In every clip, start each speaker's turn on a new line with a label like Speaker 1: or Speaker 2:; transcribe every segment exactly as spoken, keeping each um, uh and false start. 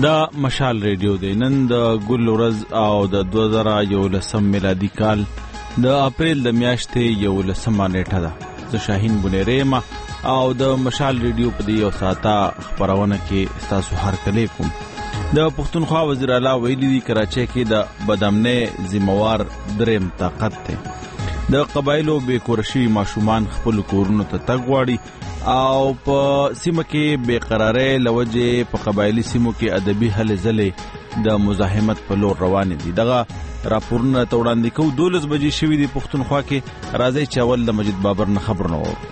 Speaker 1: دا مشال ریډیو دی. نن د ګل ورځ او د دوه زره یولسم میلادي کال د اپریل د میاشتې یولسمه نیټه ده. زه شاهین بنیری یم او د مشال ریډیو په دې یو ساعته خپرونه کې ستاسو هرکلی کوم. د پښتونخوا وزیر اعلی ویلي دي کراچۍ کې د بدامنۍ ذمہوار دریم طاقت دی. د قبایلو بې کوره شوي ماشومان خپلو کورونو ته تګ غواړي او په سیمه کې بې قرارۍ له وجې په قبایلي سیمو کې ادبي هلې ځلې د مزاحمت په لور روانې دي. دغه راپورونه ته وړاندې کوو. دولس بجې شوي دي پښتونخوا کې. راځئ چې اول د مجید بابر نه خبرونه واورو.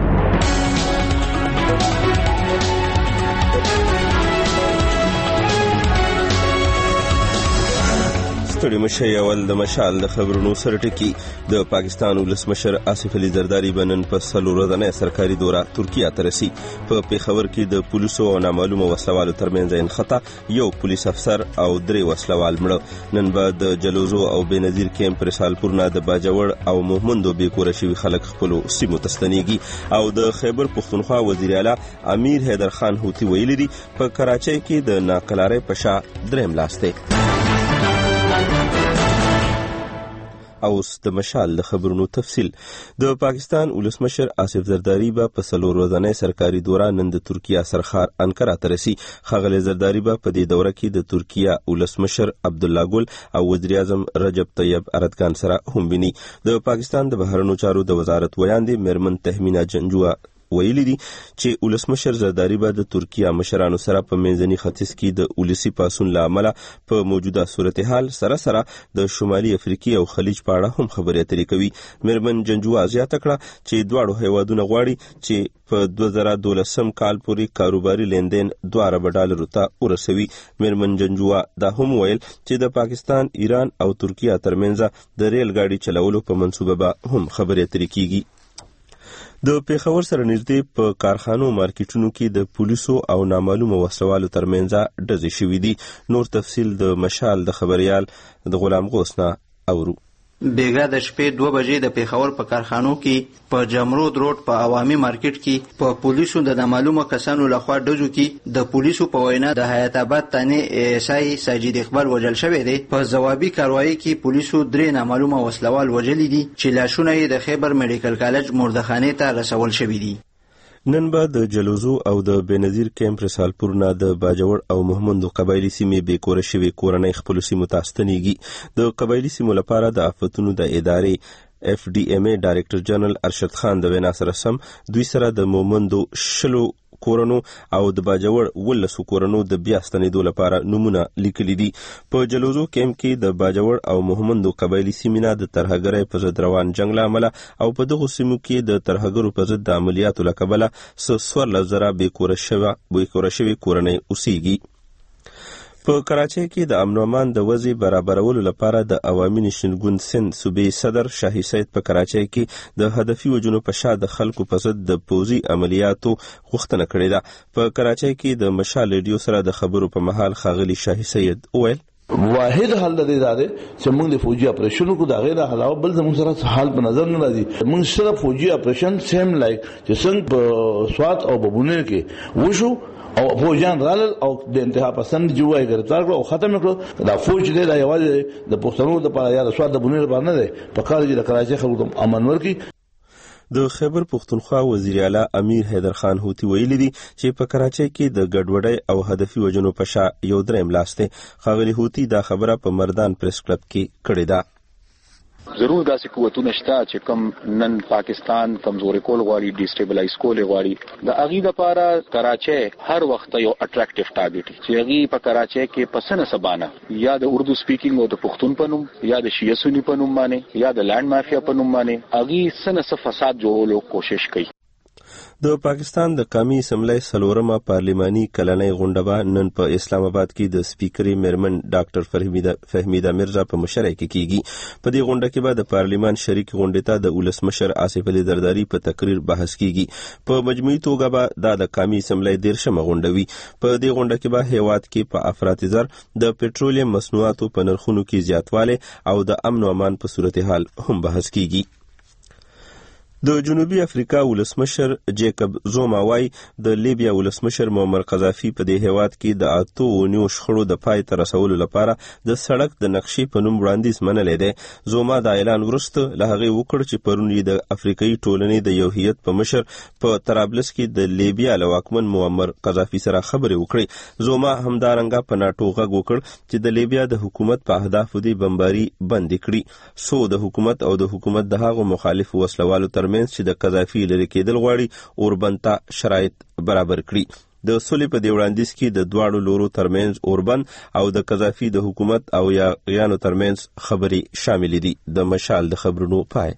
Speaker 2: ستړي مشه اول د مشال د خبرونو سره ټکی. د پاکستان ولسمشر آصف علي زرداری بنن په څلور ورځنۍ سرکاري دوره ترکیه ته رسي. په پیښور کې د پولیسو او نامعلومه وسلوالو ترمنځ انخطا، یو پولیس افسر او درې وسلوال مړه. نن به د جلوزو او بېنظیر کیمپ رسالپور نه د باجوړ او محمندو بې کوره شوي خلک خپلو سیمو ته ستنېږي. او د خیبر پښتونخوا وزیر اعلی امیر حیدر خان هوتي ویلي دي په کراچۍ کې د ناقلارۍ په شا دریم لاس دی. اوس د مشال د خبرونو تفصیل. د پاکستان ولسمشر آصف زرداری به په څلور ورځنۍ سرکاري دوره نن د ترکیه سرخار انکره ته رسي. ښاغلی زرداری به په دې دوره کې د ترکیه ولسمشر عبدالله ګل او وزیر اعظم رجب طیب اردګان سره هم ویني. د پاکستان د بهرنیو چارو د وزارت ویاندې میرمن تهمینه جنجوه ویلي دي چې ولسمشر زرداری به د ترکیه مشرانو سره په منځني ختیځ کې د ولسی پاسون له امله په موجوده صورتحال سره سره د شمالي افریقا او خلیج په اړه هم خبرې اترې کوي. میرمن جنجوه زیاته کړه چې دواړو هیوادونه غواړي چې په دوه زره دولسم کال پورې کاروباري لیندین دوه ارب ډالرو ته ورسوي. میرمن جنجوه دا هم ویل چې د پاکستان، ایران او ترکیه ترمنځ د ریل ګاډي چلولو په منصوبه به هم خبرې اترې کیږي. د پیښور سره نږدې په کارخانو مارکیټونو کې د پولیسو او نامعلومه وسلوالو ترمنځ ډزې شوې دي. نور تفصیل د مشال د خبريال د غلام غوث نه اورو.
Speaker 3: بیګا د شپې دوه بجې د پیښور په کارخانو کې په جمرود روډ په عوامي مارکیټ کې په پولیسو د نامعلومه کسانو لخوا ډزو کې د پولیسو په وینا د حیات آباد تانه ایسای ساجد اقبال وجل شوی دی. په ځوابي کاروایی کې پولیسو درې نامعلومه وسلوال وجلي دي چې لاشونه یې د خیبر میډیکل کالج مردخانه ته رسول شوی دي.
Speaker 2: نن به د جلوزو او د بېنظیر کیمپ رسالپور نه د باجوړ او محمندو قبایلي سیمې بې کوره شوي کورنۍ خپلو سیمو ته ستنېږي. د قبایلي سیمو لپاره د آفتونو د ادارې اف ډي ام اے ډایرکټر جنرال ارشد خان د وینا سره سم دوی سره د محمندو شلو کورونو او د باجوړ ولسو کورونو د بیا ستنېدو لپاره نمونه لیکلي دي. په جلوزو کیمپ کې د باجوړ او محمندو قبایلي سیمې نه د ترهګرۍ په ضد روان جنګ له امله او په دغو سیمو کې د ترهګرو په ضد د عملیاتو له کبله څوارلس زره بې کوره شوي بې کوره شوي کورنۍ اوسېږي. په کراچۍ کې د امن و امان د وضع برابرولو لپاره د عوامي نېشنل ګوند سند صوبې صدر شاهي سید په کراچۍ کې د هدفي وجنو په شا د خلکو په ضد د پوځي عملیاتو غوښتنه کړې ده. په کراچۍ کې د مشال ریډیو سره د خبرو په مهال ښاغلي شاهي سید وویل
Speaker 4: واحد حل د دې ده چې موږ د فوجي اپریشن کو دا غیر علاوه بل زموږ سره حل په نظر نه راځي. موږ صرف فوجي اپریشن سیم لایک چې څنګه په سوات او ببونه کې وشو او فوجان رالل او د انتها پسند جوړای ګرځار کړو او ختم کړو. دا فوج دې دا یوازې د پښتنو د لپاره یا د سوات د بونه لپاره نه دی، په کار چې د کراچۍ خلکو امن ورکړي.
Speaker 2: د خیبر پښتونخوا وزیر اعلی امیر حیدر خان هوتي ویلي دي چې په کراچۍ کې د ګډوډۍ او هدفي وجنو په شا یو دریم لاس دی. ښاغلي هوتي دا خبره په مردان پریس کلب کې کړې ده.
Speaker 5: ضرور داسې قوتونه شته چې کم نن پاکستان کمزوري کول غواړي، ډیسټیبلایز کول غواړي. د اغي لپاره کراچۍ هر وخت یو اټریکټیو ټارګټ چې اغي په کراچۍ کې پسنه سبانه یا د اردو سپیکینګ او د پښتون په نوم یا د شیعه سنی په نوم باندې یا د لانډ مافیا په نوم باندې اغي سنه فساد جوړولو کوشش کوي.
Speaker 2: د پاکستان د قومي اسمبلی څلورمه پارلماني کلنۍ غونډه به نن په اسلام آباد کې د سپیکرې میرمن ډاکټر فهمیده مرزا په مشرۍ کې کیږي. په دې غونډه کې به د پارلمان شریک غونډې ته د ولسمشر آصف علي زرداری په تقریر بحث کیږي. په مجموعي توګه به دا د قومي اسمبلی دیرشمه غونډه وي. په دې غونډه کې به هیواد کې په افراط زر د پټرولیم مصنوعاتو په نرخونو کې زیاتوالی او د امن و امان په صورتحال هم بحث کیږي. د جنوبي افریقا ولسمشر جیکب زوما وايي د لیبیا ولسمشر معمر قذافي په دې هیواد کې د اتو ونیو شخړو د پای ته رسولو لپاره د سړک د نقشې په نوم وړاندیز منلی دی. زوما د اعلان وروسته له هغې وکړ چې پرون یې د افریقایي ټولنې د یو هیئت په مشر په طرابلس کې د لیبیا له واکمن معمر قذافي سره خبرې وکړې. زوما همدارنګه په ناټو غږ وکړ چې د لیبیا د حکومت په اهدافو دې بمباري بندي کړي. سو د حکومت او د حکومت د هغو مخالفو وسلوالو تر منځ چې د قذافي لرې کېدل غواړي اوربند ته شرایط برابر کړي. د سولې په دې وړاندیز کې د دواړو لورو ترمنځ اوربند او د قذافي د حکومت او یاغیانو ترمنځ خبرې شاملې دي. د مشال د خبرونو پای.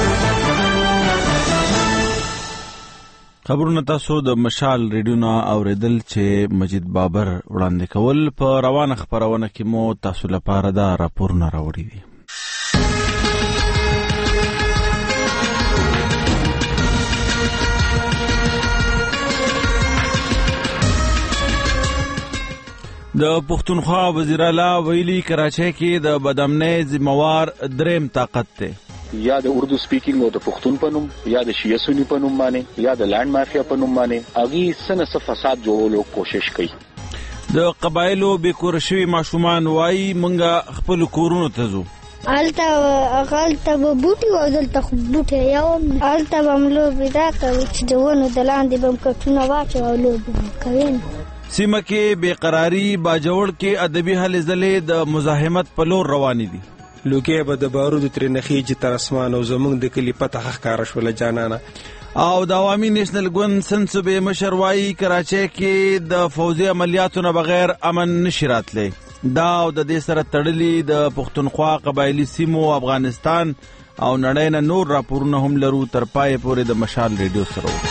Speaker 1: خبرونه تاسو د مشال ریډیو نه اوریدل چې مجید بابر وړاندې کول. په روانه خبرونه کې مو تاسو لپاره دا راپورونه راوړي دي. د پښتونخوا وزیر اعلی ویلي کراچۍ کې د بدامنۍ ذمہوار دریم طاقت دی.
Speaker 5: یا د اردو سپیکینګ او د پښتون په نوم یا د شیعه سنی په نوم باندې یا د لانډ مافیا په نوم باندې اغي سنه څه فساد جوړولو کوشش کوي.
Speaker 1: د قبایلو بیکور شوي ماشومان وایي مونږه خپل کورونو ته ځو.
Speaker 6: الته غلطه به بوټي او دلته خو بوټي یو الته به هم لوبې دا کوي چې د ونو د لاندې به هم کټونه واچو او لوبې به کوي.
Speaker 1: سیمه کې بېقراري باجوړ کې ادبي هلې ځلې د مزاحمت په لور روانې دي.
Speaker 7: لوګي به د بارودو ترې نخیږي تر اسمان او زمونږ د کلي پته ښکاره شوله جانانه.
Speaker 1: او د عوامي نیشنل ګوند سند صوبې مشر وایي کراچۍ کې د فوزي عملیاتو نه بغیر امن نشي راتلی. دا او د دې سره تړلي د پښتونخوا قبایلي سیمو افغانستان او نړۍ نه نور راپورونه هم لرو. تر پای پورې د مشال ریډیو سره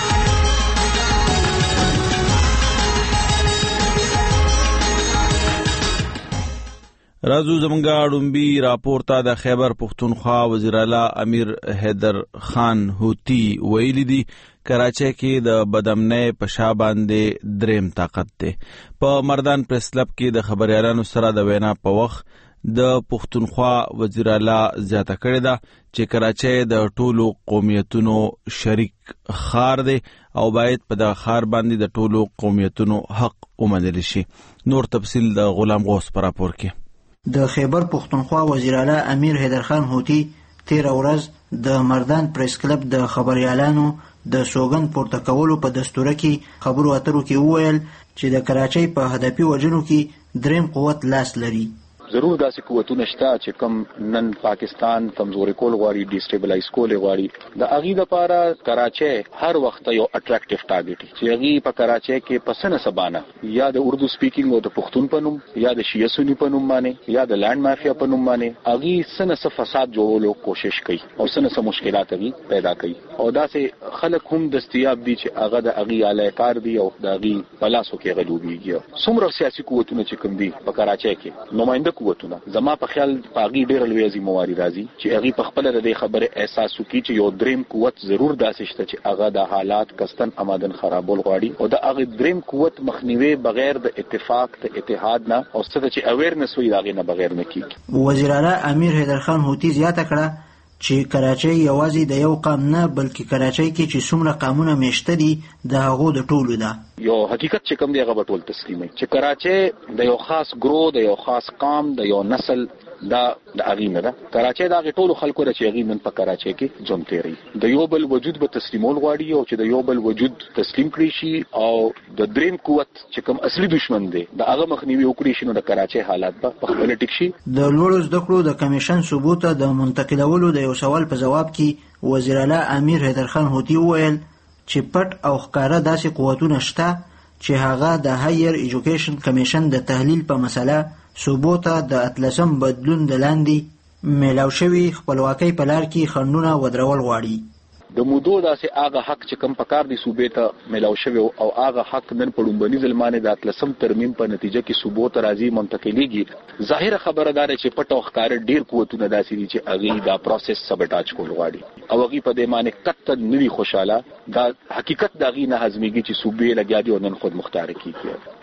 Speaker 1: راځو. زمونږه ډومبي راپور ته د خیبر پښتونخوا وزیر اعلی امیر حیدر خان هوتی ویلي دي کراچۍ کې د بدامنۍ په شا باندې دریم طاقت دی. په مردان پریس کلب کې د خبریالانو سره د وینا په وخت د پښتونخوا وزیر اعلی زیاته کړې ده چې کراچۍ د ټولو قومیتونو شریک ښار دی او باید په دغه ښار باندې د ټولو قومیتونو حق ومنل شي. نور تفصیل د غلام غوث په راپور کې.
Speaker 3: د خیبر پښتونخوا وزیر اعلی امیر حیدر خان هوتی تیر ورځ د مردان پریس کلب د خبریالانو د سوګند پورته کولو په دستور کې خبرو اترو کې وویل چې د کراچۍ په هدفي وجنو کې دریم قوت لاس لري.
Speaker 5: ضرور داسې قوتونه شته چې کوم نن پاکستان کمزوري کول غواړي ډیسټیبلایز کول غواړي. د اغي د پاره کراچۍ هر وخت یو اټریکټیو ټارګټ چې اغي په کراچۍ کې پسنه سبانه یا د اردو سپیکینګ او د پښتون په نوم یا د شیعه سنی په نوم باندې یا د لانډ مافیا په نوم باندې اغي سنه څه فساد جوړولو کوشش کوي او سنه څه مشکلات اغي پیدا کوي. او داسې خلک هم دستیاب دي چې هغه د اغي اعلی کار دي او د اغي پلاسو کې غلوبيږي. څومره سیاسي قوتونه چې کوم دي په کراچۍ کې نماینده قوتونه زما په خیال پاغي ډېر لوی ذمہواری راځي چې هغه په خپل د خبره احساس وکړي چې یو دریم قوت ضرور داسې شته چې هغه د حالات کستن آمدن خرابول غواړي او د هغه دریم قوت مخنیوي بغیر د اتفاق ته اتحاد نه او څه چې اویرنس وي داغه نه بغیر نه کیږي.
Speaker 3: وزیر اعلی امیر حیدر خان هوتی زیاته کړه چې کراچۍ یوازې د یو قام نه بلکې کراچۍ کې چې څومره قامونه میشته دي د هغو د ټولو ده.
Speaker 5: یو حقیقت چې کوم دی هغه ټول تسلیمي چې کراچۍ د یو خاص ګرو د یو خاص قام د یو نسل دا د اغینه ده. کراچۍ دا ټول خلکو د چې اغینن په کراچۍ کې ژوند تیری د یو بل وجود به تسلیمول غواړي او چې د یو بل وجود تسلیم کړي شي او د دریم قوت چې کوم اصلي دشمن دی د هغه مخنیوي وکړي شي نو د کراچۍ حالات په خپل ټیک شي.
Speaker 3: د لوړو زده کړو د کمیشن ثبوت د منتقلولو د یو سوال په جواب کې وزیر اعلی امیر حیدر خان هوتی وویل چې پټ او ښکارا داسې قوتونه شته چې هغه د هایر ایجوکیشن کمیشن د تحلیل په مسله ثبوت د اتلسم بدلون د لاندې میلاو شوی خپلواکۍ په لار کې خنډونه ودرول غواړي.
Speaker 5: د مودو داسې هغه حق چې کم پکار دی صوبې ته میلاو شوی او هغه حق نن په لومبني ځلمانه د اتلسم ترمیم په نتیجه کې ثبوت راځي منتقلیږي. ظاهر خبره ده چې پټ او ښکار ډیر قوتونه داسې دي چې هغه دا پروسس سبټاج کول غواړي او هغه په دې معنی کته نوی خوشاله دا حقیقت دغه نه هضميږي چې صوبې لګیا دي او نن خود مختار کیږي.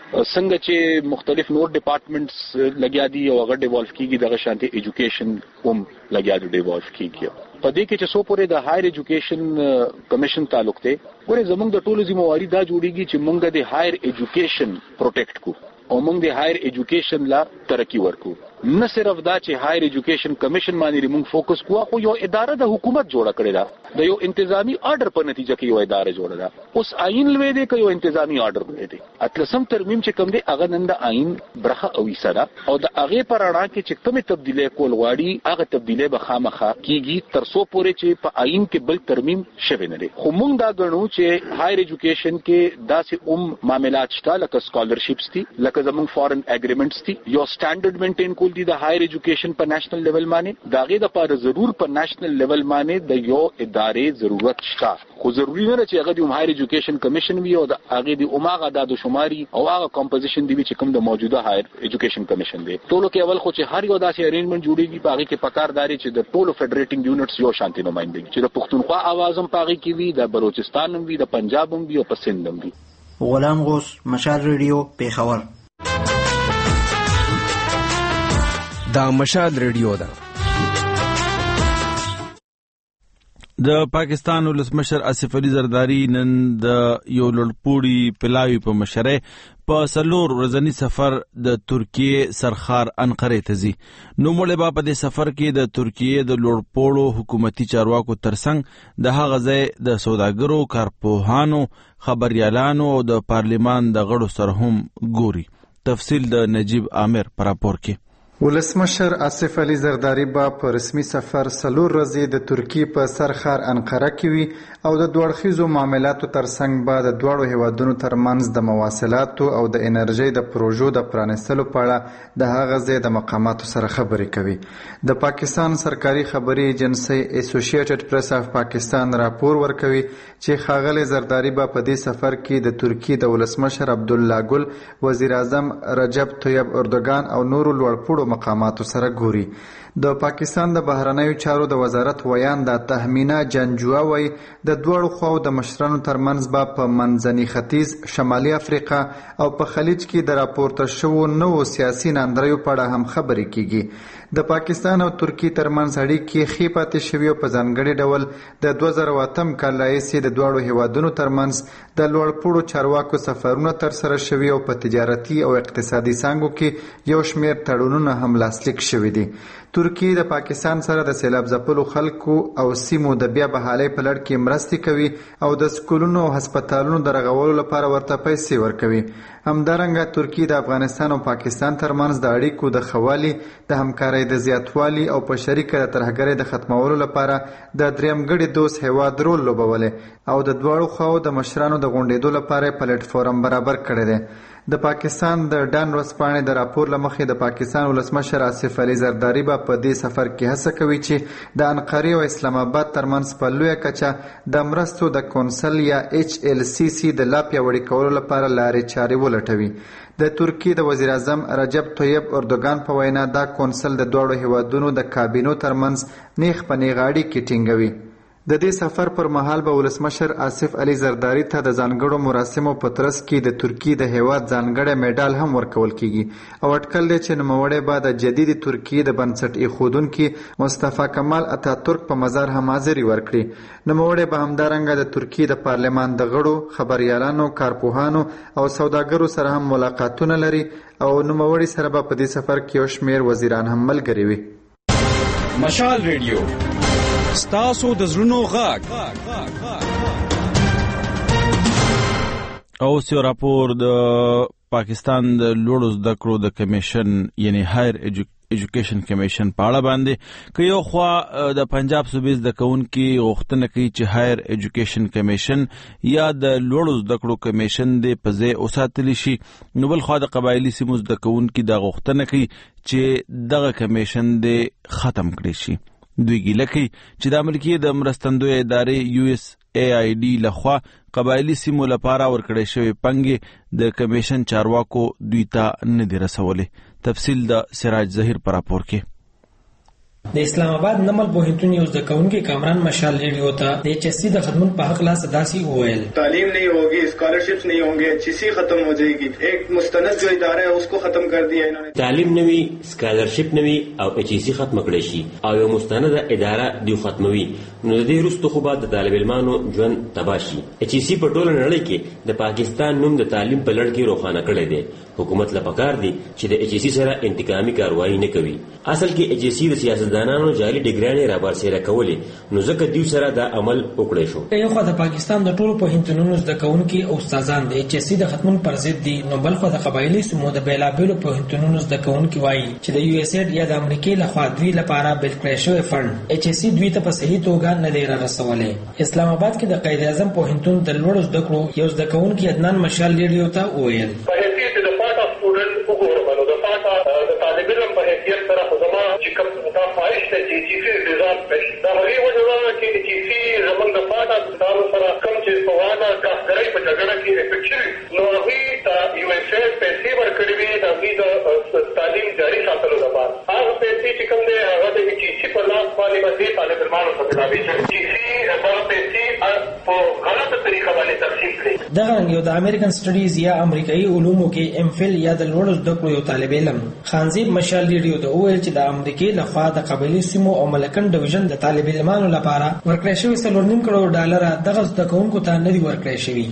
Speaker 5: څنګه چې مختلف نور ډپارټمنټس لګیا دي او هغه ډیولپ کیږي دغه شانتي ایجوکیشن هم لګیا دي ډیولپ کیږي په دې کې چې څو پورې د هایر ایجوکیشن کمیشن تعلق دی ګوره زموږ د ټولو ذمہواری دا جوړیږي چې موږ د هایر ایجوکیشن پروټیکټ کو او موږ د هایر ایجوکیشن لا ترقی ورکو نه صرف دا چې هایر ایجوکیشن کمیشن باندې موږ فوکس کوو خو یو اداره د حکومت جوړه کړې ده د یو انتظامی آرډر په نتیجه کې یو اداره جوړه ده اوس آئین لوي دی که یو انتظامی آرډر لوي دی اتلسم ترمیم چې کوم دی هغه نن د آئین برخه او حصہ ده او د هغه پر اړه کې چې کومه تبدیلی کول غواړي هغه تبدیلی به خامخا کیږي تر څو پورې چې په آئین کې بل ترمیم شوی نه دی خو موږ دا غنو چې هایر ایجوکیشن کې داسې اوم معاملات شته لکه سکالرشپس دي لکه زموږ فورن اګریمنټس دي یو سټانډرډ مینټین کول دي د هایر ایجوکیشن په نېشنل لیول باندې دا غي د لپاره ضرور په نېشنل لیول باندې د یو ادارې ضرورت شته خو ضروری نه چې هغه د هایر ایجوکیشن کمیشن وي او د هغه د اوماغه د شماري او هغه کمپوزیشن دی چې کوم د موجوده هایر ایجوکیشن کمیشن دی ټولو کې اول خو چې هر یو داسې ارینجمنت جوړیږي په هغه کې پکارداري چې د ټولو فدریټینګ یونټس یو شانتي نمائندګي چې د پښتونخوا आवाज هم پاږي کې وي د بلوچستان هم وي د پنجاب هم وي او په سند هم وي
Speaker 3: غلام غوث مشال ریډیو پیښور
Speaker 7: دا مشال ریډیو ده
Speaker 1: د پاکستان ولسمشر آصف علي زرداری نن د یو لړپوړي پلاوي په مشره په سلور ورځنی سفر د ترکیه سرخار انقره ته ځي نو مړ به په دې سفر کې د ترکیه د لوړپوړو حکومتي چارواکو ترڅنګ د هغه ځای د سوداګرو کارپوهانو خبريالانو او د پارلیمان د غړو سره هم ګوري تفصیل د نجیب عامر پر راپور کې
Speaker 8: ولسمشر آصف علي زرداری با په رسمي سفر سلور ورځې د ترکیې په سرخار انقره کې وي او د دوړخیزو معاملاتو ترڅنګ به د دواړو هیوادونو ترمنځ د مواصلاتو او د انرژۍ د پروژو د پرانیستلو په اړه د هغه ځای د مقاماتو سره خبرې کوي د پاکستان سرکاري خبري ایجنسي اسوسییټډ پریس اف پاکستان راپور ورکوي چې ښاغلی زرداری به په دې سفر کې د ترکیې د ولسمشر عبدالله ګل وزیر اعظم رجب طیب اردوغان او نورو لوړپوړو مقاماتو سره ګوري د پاکستان د بهرنیو چارو د وزارت ویان د تهمینا جنجوا وی د دوړو خواو د مشرانو ترمنځ به په منځني ختیځ شمالي افریقا او په خلیج کې د راپورته شوو نوو سیاسي ناندریو په اړه هم خبرې کیږي د پاکستان او ترکیې ترمنځ اړیکې ښې پاتې شوي او په ځانګړي ډول د دوه زره اتم کال راهیسې د دواړو هیوادونو ترمنځ د لوړپوړو چارواکو سفرونه ترسره شوي او په تجارتي او اقتصادي څانګو کې یو شمېر تړونونه هم لاسلیک شوي دي ترکیه د پاکستان سره د سیلاب ځپلو خلکو او سیمو د بیا بحالۍ په لړ کې مرستې کوي او د سکولونو او هسپتالونو د رغولو لپاره ورته پیسې ورکوي همدارنګه ترکیه د افغانستان او پاکستان ترمنځ د اړیکو د ښه والي د همکارۍ د زیاتوالي او په شریکه د ترهګرۍ د ختمولو لپاره د درېیمګړي دوست هیواد رول لوبولی او د دواړو خواو د مشرانو د غونډېدو لپاره یې پلیټفارم برابر کړی دی د پاکستان د ډان ورځپاڼې د راپور له مخې د پاکستان ولسمشر آصف علي زرداری به په دې سفر کې هڅه کوي چې د انقرې او اسلام آباد ترمنځ په لویه کچه د مرستو د کونسل یا ایچ ال سی سی د لا پیاوړي کولو لپاره لارې چارې ولټوي د ترکیې د وزیر اعظم رجب طیب اردوغان په وینا دا کونسل د دواړو هیوادونو د کابینو ترمنځ نیغ په نیغ اړیکې ټینګوي د دې سفر پر مهال به ولسمشر آصف علي زرداری ته د ځانګړو مراسمو په ترڅ کې د ترکیې د هیواد ځانګړی میډال هم ورکول کیږي او اټکل دی چې نوموړی به د جدید ترکیې د بنسټ ایښودونکي مصطفی کمال اتاتورک په مزار هم حاضري ورکړي نوموړی به همدارنګه د ترکیې د پارلمان د غړو خبریالانو کارپوهانو او سوداګرو سره هم ملاقاتونه لري او نوموړي سره به په دې سفر کې یو شمېر وزیران هم ملګري وي
Speaker 9: مشال ریډیو ستاسو د زړونو غږ
Speaker 1: او سی راپور د پاکستان د لوړو زده کړو د کمیشن یعنی هایر ایجوکیشن کمیشن په اړه باندې که یو خوا د پنجاب صوبې زده کوونکي غوښتنه کوي چې هایر ایجوکیشن کمیشن یا د لوړو زده کړو کمیشن د په ځای وساتلی شي نو بل خوا د قبایلي سیمو زده کوونکي دا غوښتنه کوي چې دغه کمیشن د ختم کړي شي دوی ګیله کوي چې د امریکې د مرستندوی ادارې یو اس ای آی ډي لخوا قبایلي سیمو لپاره ورکړې شوې پنګې د کمیشن چارواکو دوی ته نه دي رسولې تفصیل د سراج ظهیر پر راپور کې
Speaker 10: د اسلام آباد نمل پوهنتون یو زده کوونکی کامران مشال ریډیو ته د ایچ ایس سی د خدمت په حق لا صداسي وویل
Speaker 11: تعلیم नहीं होगी, स्कॉलरशिप्स नहीं होंगे, एच एस सी खत्म हो जाएगी. एक मुस्तनद जो इदारा है उसको खत्म कर दिया इन्होंने.
Speaker 12: تعلیم نوي, scholarship نوي او H S C ختم کړی شي او یو مستند اداره دی ختموي, نو د دې وروسته خو بعد د طالب علمانو ژوند تباشي. H S C په ټوله نړۍ کې د پاکستان نوم د تعلیم په لړ کې روښانه کړی دی. حکومت لا پکار دی چې د H S C سره انتقامي کاروایی نه کوي. اصل کې H S C د سیاستدانانو جعلي ډیګرانې را بارسېره کولې, نو ځکه دیو سره دا عمل وکړی شو.
Speaker 10: یو خو د پاکستان د ټولو پوهنتونونو زده کوونکي او استادان د ایچ ایس سی د ختمون پر ضد دي, نو بل خو د قبایلي سمو د بیلابیلو پوهنتونونو زده کوونکي وایي چې د یو ایس ایډ یا د امریکای لخوا دوی لپاره بل کړی شوی فند ایچ ایس سی دوی ته په صحیح توګه نه دی رارسولی. اسلام آباد کې د قائد اعظم پوهنتون د لوړو زده کړو یو زده کوونکي عدنان مشال ریډیو ته وویل
Speaker 13: طالب علم په حیثیت سره خو زما چې کوم دا خواهش ده چې ایچ سی ریزالټ پېښ دا هغې وجه ده چې ایچ سی زموږ د پاټه دانو سره کوم چې په واده کاسګرۍ په جګړه کې افیکټ شوي, نو هغوی ته یو ایس ایډ پیسې ورکړې وې د هغوی د تعلیم جاري ساتلو لپاره. هغه پیسې چې کوم دی هغه د ایچ سی په لاس باندې به دې طالب علمانو ته ملاوي شي. ایچ سی هغه پیسې په غلطه طریقه باندې تقسیم کړي.
Speaker 10: دغه رنګ یو د امریکن سټډیز یا امریکایي علومو کې ایم فل یا د لوړو زده کړو یو طالب علم خانزیب مشال ریډیو ته وویل چې د امریکای لخوا د قبایلي سیمو او ملکن ډیویژن د طالب علمانو لپاره ورکړی شوي څلور نیم کروڑ ډالر دغه زده کوونکو ته نه دي ورکړی شوي.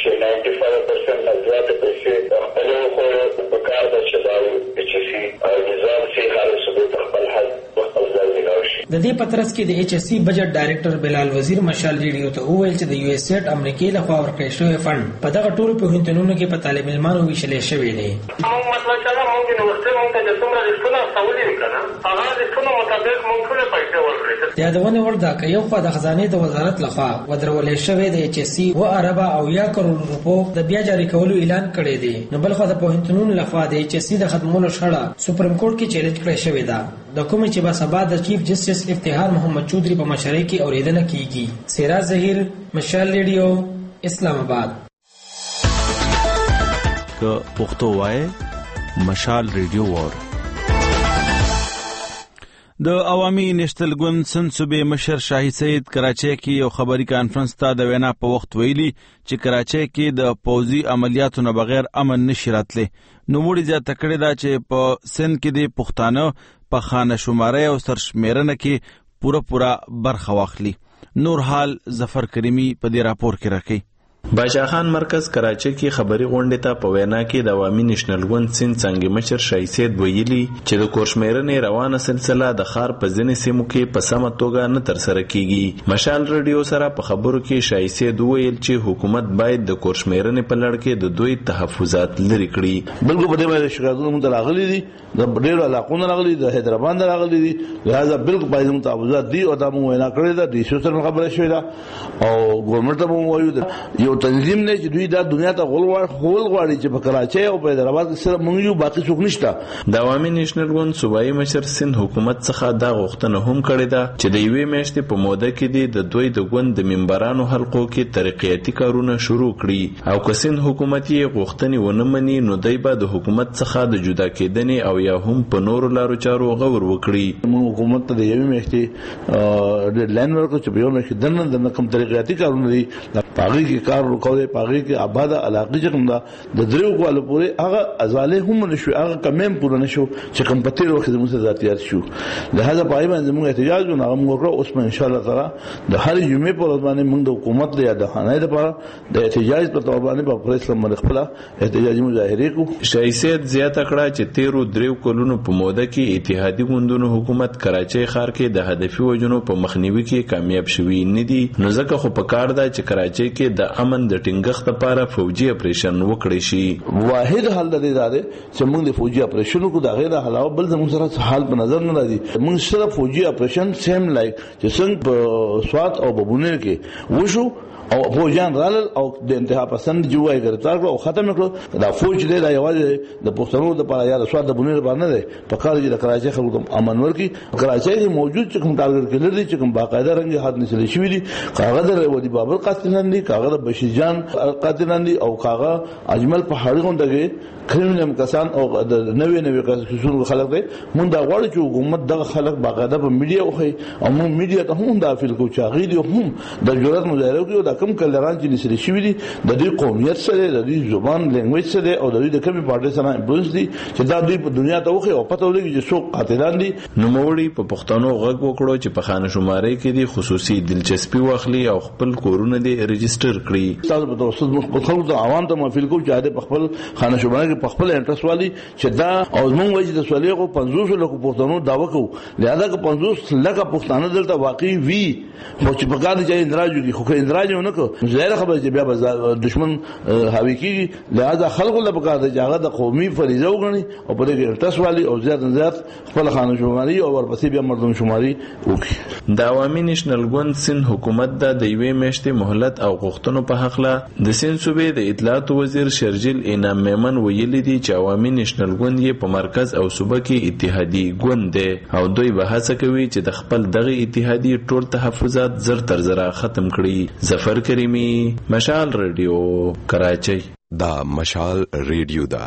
Speaker 10: د دې پترس کې د ایچ ایس سی بجټ ډایریکټر بلال وزیر مشال ریډیو ته وویل چې د یو ایس ایډ امریکای لخوا ورکړی شوی فند په دغه ټولو پوهنتونونو کې په طالب علمانو ویشلی شوی دی.
Speaker 13: موږ مطلب چې موږ د یونیورسټۍ موږ ته د څومره ریسټونه استولي وي که نه, هغه ریسټونه مطابق موږ ټولې پیسې ورکړې.
Speaker 10: د یادونې وړ ده که یو خوا د خزانې د وزارت لخوا ودرولی شوی د ایچ ایس سی اوه اربه او یا کروڑ روپو د بیا جاري کولو اعلان کړی دی, نو بل خوا د پوهنتونونو لخوا د ایچ ایس سی د ختمولو شخړه سپریم کورټ کې چیلنج کړی شوې ده, د کومې چې به سبا د چیف جسټس افتخار محمد چودھری په مشرۍ کې اورېدنه کیږي. سراج ظهیر, مشال ریډیو, اسلام آباد.
Speaker 1: که پښتو وای مشال ریډیو وور. د عوامي نشتل ګوند سند صوبې مشر شاهي سید کراچۍ کې یو خبري کانفرنس ته د وینا په وخت ویلي چې کراچۍ کې د پوځي عملیاتو نه بغیر امن نشي راتلی. نوموړي زیاته کړې ده چې په سند کې د پښتانه په خانه شمارۍ او سرشمیرنه کې پوره پوره برخه واخلي. نور حال ظفر کریمی په دې راپور کې راکړي.
Speaker 14: باچا خان مرکز کراچۍ کې خبري غونډې ته په وینا کې د عوامي نېشنل ګوند سند څنګه مشر شاهي سید ویلي چې د کورشمیرنې روانه سلسله د ښار په ځینې سیمو کې په سمه توګه نه ترسره کیږي. مشال ریډیو سره په خبرو کې شاهي سید وویل چې حکومت باید د کورشمیرنې په لړ کې د دوی تحفظات لرې کړي.
Speaker 4: بلکې په دې باندې شکایتونه مونږ ته راغلي دي, د ډېرو علاقونو راغلي, د حیدرآباد نه راغلي دي, لہذا بلکې باید زموږ تحفظات دي او دا مونږ وینا کړې ده. ډي سي سره خبره شوې ده او ګورنمنټ ته مونږ وایو یو تنظیم نه چې دوی دا دنیا ته غول غواړي چې په کراچۍ او په حیدرآباد کې سره مونږ یو باقي څوک نشته.
Speaker 14: د عوامي نېشنل ګوند صوبایي مشر سند حکومت څخه دا غوښتنه هم کړې ده چې د یوې میاشتې په موده کې د دوی د ګوند د ممبرانو حلقو کې ترقیاتي کارونه شروع کړي, او که سند حکومت یې غوښتنې ونه مني نو دوی به د حکومت څخه د جدا کېدنې او یا هم په نورو لارو چارو غور وکړي.
Speaker 4: مونږ حکومت ته د یوې میاشتې ډیډلاین ورکړو چې په یو میاشت کې دننه دننه کوم ترقیاتي کارونه دي پاغي کې کار وکړي, پاغي کې آباد علاقې چې کوم دا د دریو کالو پورې هغه ازاله هم نشو, هغه کمم پوره نشو چې کوم په تیر وخت زموږ ذاتيات شو. لہذا پای باندې موږ احتجاج ونغه موږ وکړو. اوس په ان شاء الله تعالی د هر جمعې په ورځ باندې موږ د حکومت د یادخانې لپاره د احتجاج په تور باندې په فیصله باندې خپل احتجاجي مظاهره کو.
Speaker 14: شاهي سید زیاته کړه چې تیرو دریو کلونو په موده کې اتحادي ګوندونو حکومت کراچۍ ښار کې د هدفي وجنو په مخنیوي کې کامیاب شوی نه دي, نو ځکه خو په کار ده چې کراچۍ کې د امن د ټینګښت لپاره فوجي اپریشن وکړي شي.
Speaker 4: واحد حل د دې ده چې موږ د فوجي اپریشن کو د غیر حلاوه بل زموږ سره حال په نظر نه راځي. موږ سره فوجي اپریشن سیم لایک چې څنګه په سوات او ببونه کې وشو او فوجان رال او د انتها پسند جوړای ګرځار کړو او ختم کړو دا فوج دی دا یوازې د پښتنو د لپاره یا د سواد د بنیر باندې دی په کار چې د کراچۍ خلکو امن ورکی کراچۍ کې موجود چې کوم ټارګټ کلر دي چې کوم باقاعده رنګ هات نشل شوی دي کاغذ ودی بابر قاتلان دي کاغذ بشیر جان قاتلان دي او کاغذ اجمل پهاړي غونډه کریمینل کسان او د نوې نوې کسان خلک دي مونږ دا غواړو چې حکومت دغه خلک باقاعده په میډیا وخی او مونږ میډیا ته هم داخل کو چاغي دي هم د جرأت مظاهره کوي دا کم کلران چې نشل شوی دي د دې قومیت سره د دې زبان لنګویج سره او د دې کمی پارټي سره انفلوئنس دي چې دا دوی په دنیا ته وخی او پته ولګي چې څوک قاتلان دي.
Speaker 14: نوموړي په پښتنو غږ وکړو چې په خانه شماري کې دي خصوصي دلچسپي واخلي او خپل کورونه دي ريجستره کړي.
Speaker 4: تاسو په توسط مخالف د عوام ته مفعول کو چې د خپل خانه شماري کې په خپل انټرست والی چې دا او موږ وایي د سوالې کو پنځوس لکه پښتنو داوا کوو لہذا که پنځوس لکه پښتانه دلته واقعي وي مو چې په کار دي چې اندراج دي خو که اندراج نه کو ظاهر خبره چې بیا دشمن حاوی کیږي لہذا خلکو له پکار دي چې هغه د قومي فریضه وګڼي او په دې کې انټرست والی او زیات زیات خپل خانه شماري او ورپسې بیا مردم شماري وکړي.
Speaker 14: د عوامي نېشنل ګوند سند حکومت د یوې میاشتې مهلت او غوښتنو په حق له د سند صوبې د اطلاعات وزیر شرجیل انعام میمن ویلي دي چې عوامي نېشنل ګوند یې په مرکز او صوبه کې اتحادي ګوند دی او دوی به هڅه کوي چې د خپل دغه اتحادي ټول تحفظات زر تر زره ختم کړي. ظفر کریمی، مشال ریډیو، کراچۍ.
Speaker 15: دا مشال ریډیو دا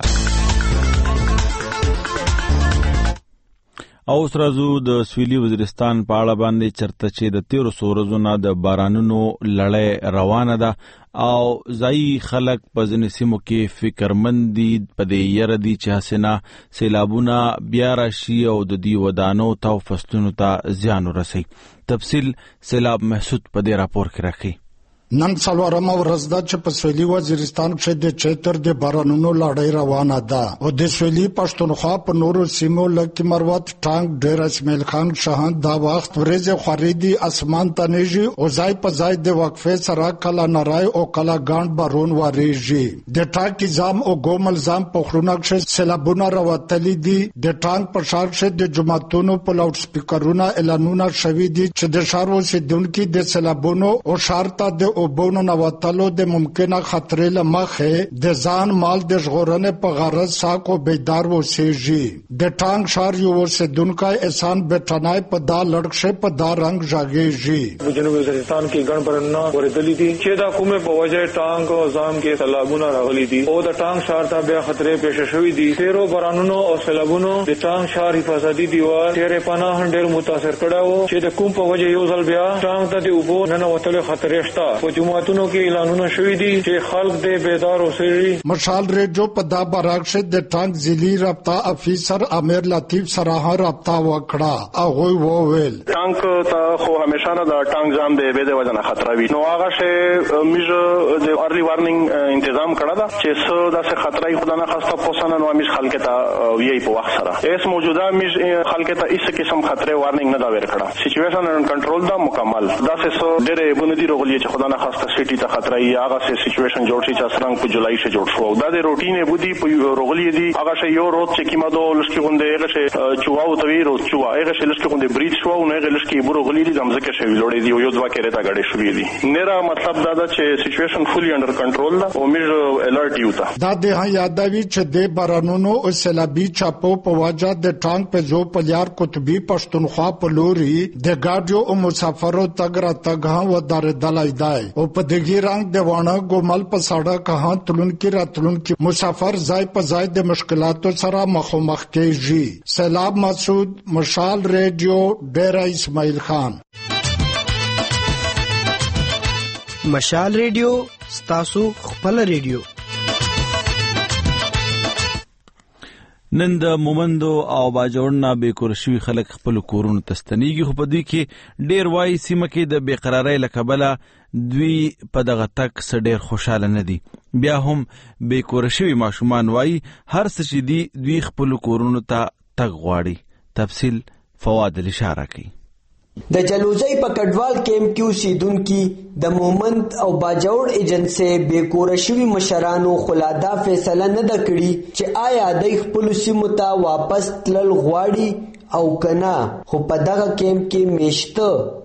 Speaker 1: او سرازو د سویلي وزیرستان په اړه باندې چرته چې د تیرو سورزو نه د بارانونو لړۍ روانه ده او ځای خلک په ځینې سیمو کې فکرمند دي په دې یره دي چې حسنه سیلابونه بیا راشي او د دې ودانو ته فصلونو ته زیان ورسي. تفصیل سیلاب محسود په دې راپور کې راخي.
Speaker 16: نن څلورمه ورځ ده چې په سویلي وزیرستان کې د چیتر د بارانونو لړۍ روانه ده او د سویلي پښتونخوا په نورو سیمو لکه مروت ټانک ډیر اسماعیل خان شاهان دا وخت ورځې خوريدي اسمان ته نږي او ځای په ځای د وقفې سره کله نارای او کله ګاند بارون وریږي. د ټانک نظام او ګومل ځام په خرونه کې سیلابونه راوتلي دي. د ټانک په شار کې د جماعتونو په لاوډ سپیکرونو اعلانونه شوي دي چې د شار اوسیدونکو د سیلابونو او شار ته د او بونو نواتلو د ممکنه خطرې لمخه د ځان مال د ژغورنې په غرض ساکو بیدار وسیږي. د ټانک شار یو اوسیدونکو احسان بټنای په دا لړکشه په دا رنگ ژاګيږي.
Speaker 17: جنوبي وزیرستان کې ګڼ برنا ورېدلې دي چې دا کومه په وجه ټانک او ځام کې سیلابونه راغلي دي او د ټانک شار ته بیا خطرې پیښ شوې دي. تیرو بارانونو او سیلابونو د ټانک شار حفاظتي دیوال تیرې پناه ډېر متاثر کړه چې د کوم په وجه یو ځل بیا ټانک ته د اوبو نه وتلو خطرې شته. په جماعتونو کې اعلانونه شوي دي چې خلک دې بیدار اوسئ.
Speaker 16: مشال ریډیو په دا براکشه د ټانک ځلی رابطه افیسر امیر لطیف سره رابطه وکړه او وی وویل
Speaker 18: ټانک ته خو همیشه نه د ټانک جام دی به د وجنه خطر وي نو هغه شی میج د ارلی وارنینګ تنظیم کړه دا چې څه داسې خطرای خدای نه خاصه پوسانه نو میج خلک ته وی په وخت سره اس موجوده میج خلک ته هیڅ قسم خطرې وارنینګ نه دا ور کړه. سچويشن ان کنټرول دا مکمل دا څه ډېر بنیادی رغلی چې خدای نه خاصه سټی ته خطر ای هغه سه سچويشن جوړ شي چې څنګه په جولای شه جوړ شو دا د روټینه بودی په رغلی دی هغه شه یو روز چې کیما دو لشکې غونډه هغه شه چواو توی روز چوا هغه شه لشکې غونډه بریډ شو او هغه لشکې بورو غلی دي زمزه کې شوی لوړې دی یو ځوا کې رته غړې شوې دي. نره مطلب دا دا چې سچويشن فولي انډر کنټرول دا او میج الرټ یو تا
Speaker 16: دا د یادوي چې د بارانونو او سیلابي چاپو په وجه د ټانک په جو پلیار قطبی پښتونخوا په لوري د ګاډیو او مسافرو تګ را تګ و در دلای دی او په دغه رنگ د وانه ګومل په سړک ها تلون کې راتلون کې مسافر ځای په ځای د مشکلاتو سره مخامخ کیږي. سیلاب مسعود، مشال ریډیو، ډیر اسماعیل خان.
Speaker 19: مشال ریډیو ستاسو خپل ریډیو.
Speaker 1: نن د مومندو او باجوړنا به کور شوی خلک خپل کورونو تستنیږي خو په دې کې ډیر وای سیمه کې د بے قراری لکبله دوی په دغه تک سډیر خوشاله نه دي. بیا هم بے کور شوی ماشومان وای هر څه چې دی دوی خپل کورونو ته تګ غواړي. تفصیل فواد الاشاره کوي.
Speaker 20: د جلوزی په کډوال کیمپ کې اوسیدونکي د مومند او باجوړ ایجنسی بے کور شوی مشرانو خلادا فیصله نه د کړي چې آیا د خپل سیمو ته واپس تلل غواړي او کنا. خو په دغه کیمپ کې میشته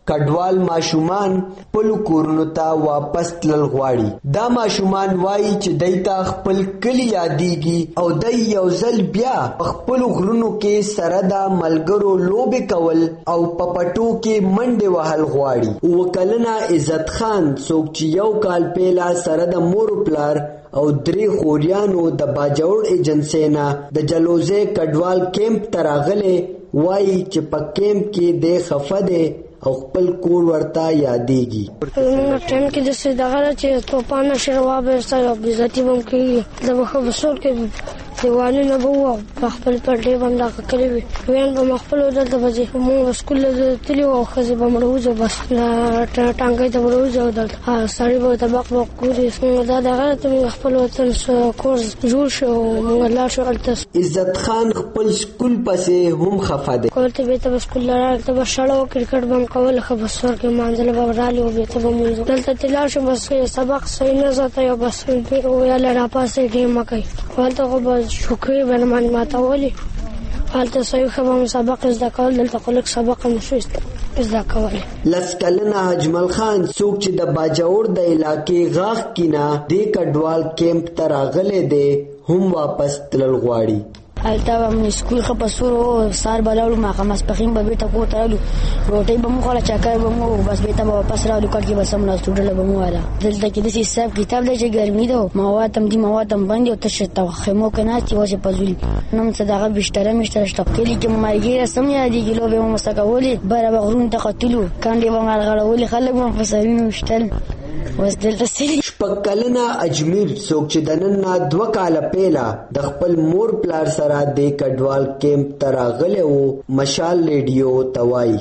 Speaker 20: کډوال ماشومان خپل کورونو ته واپس تلل غواړي. دا ماشومان وایي چې دوی ته خپل کلی یادېږي او دوی یو ځل بیا په خپلو غرونو کې سره د ملګرو لوبې کول او په پټو کې منډې وهل غواړي. اووه کلنه عزت خان څوک چې یو کال پیله سره د مور پلار او درې خوریانو د باجوړ ایجنسی نه د جلوزې کډوال کیمپ ته راغلی وایي چې په کیمپ کې دی خفه دی او خپل کور ورته یادېږي.
Speaker 6: ټرین کې داسې دغه ده چې توپانه شروع به سره بېزتي به هم کېږي. د به ښه به سور کې دیوالونه به وو په خپل پټۍ باندې هغه کلي وي. ویان به مو خپلو دلته به ځي. مونږ به سکول ته تللي وو او ښځې به مړه وځو بس ټانکۍ ته مړه وځو او دلته سړي به ورته بق بق ګوري. مونږ دا دغه ده ته مونږ خپل وطن کور جوړ شو او مونږ لاړ شو هلته.
Speaker 20: عزت خان خپل سکول پسې هم خفه دی.
Speaker 6: کور ته بېرته به سکول ته راغلل ته به شړه و کرکټ به هم کول ښه به سور کې مانځله به رالې و بېرته به مونځو. دلته چې لاړ شو بس سبق صحیح نه زده یا بس ویله راپاسئ ډېر مه کوئ. هلته خو به شوکرې به نه باندې ماتولې. هلته صحیح ښه به مو سبق زده کول. دلته خو لږ سبق هم نشو زده کولی.
Speaker 20: لس کلنه اجمل خان څوک چې د باجوړ د علاقې غاښ کې نه دې کډوال کیمپ ته راغلی دی هم واپس تلل غواړي.
Speaker 21: هلته به مو سکول ښه په سور و. سهار به لاړو ماښام ماسپښین به بېرته کور ته رالو. روټۍ به مو خوړه چکر به مو بس بېرته به واپس رالو. کټ کې به سملاستو ډله به مو واله. دلته کې داسې حساب کتاب دی چې ګرمي ده مواد هم دي مواد هم بند دي او تشه خیمو کې ناست یې واسې په زولي نم څه دغه بشتره مشتره شته. کلي کې مو ملګري سم یادېږي لوبې مو مسته کولې بره به غرونو ته ختلو کانډې به مو غړغړولې خلک به په سرونو وشتل. اوس دلته
Speaker 20: شپږ کلنه اجمیر څوک چې د نن نه دوه کاله پیله د خپل مور پلار سره د کډوال کیمپ ته راغلی و مشال ریډیو ته وایي.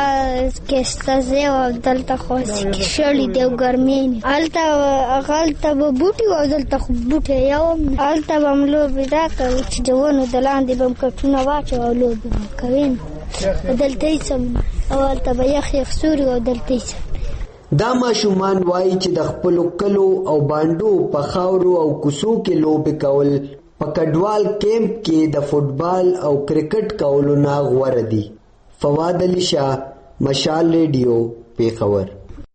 Speaker 6: کیسته زه او دلته خو شړې دی او ګرمي هلته هلته به بوټي و او دلته خو بوټي یو هلته به هم لوبې دا کوي چې د ونو د لاندې به هم کټونه واچوو او لوبې به کوي. دلته یې څه او هلته به یخ یخ سوري او دلته یې څه.
Speaker 20: دا ماشومان وایي چې د خپلو کلو او بانډو په خاورو او کوڅو کې لوبې کول په کډوال کیمپ کې د فوټبال او کرکټ کولو نه غوره دي. فواد علي شاه، مشال ریډیو، پیښور.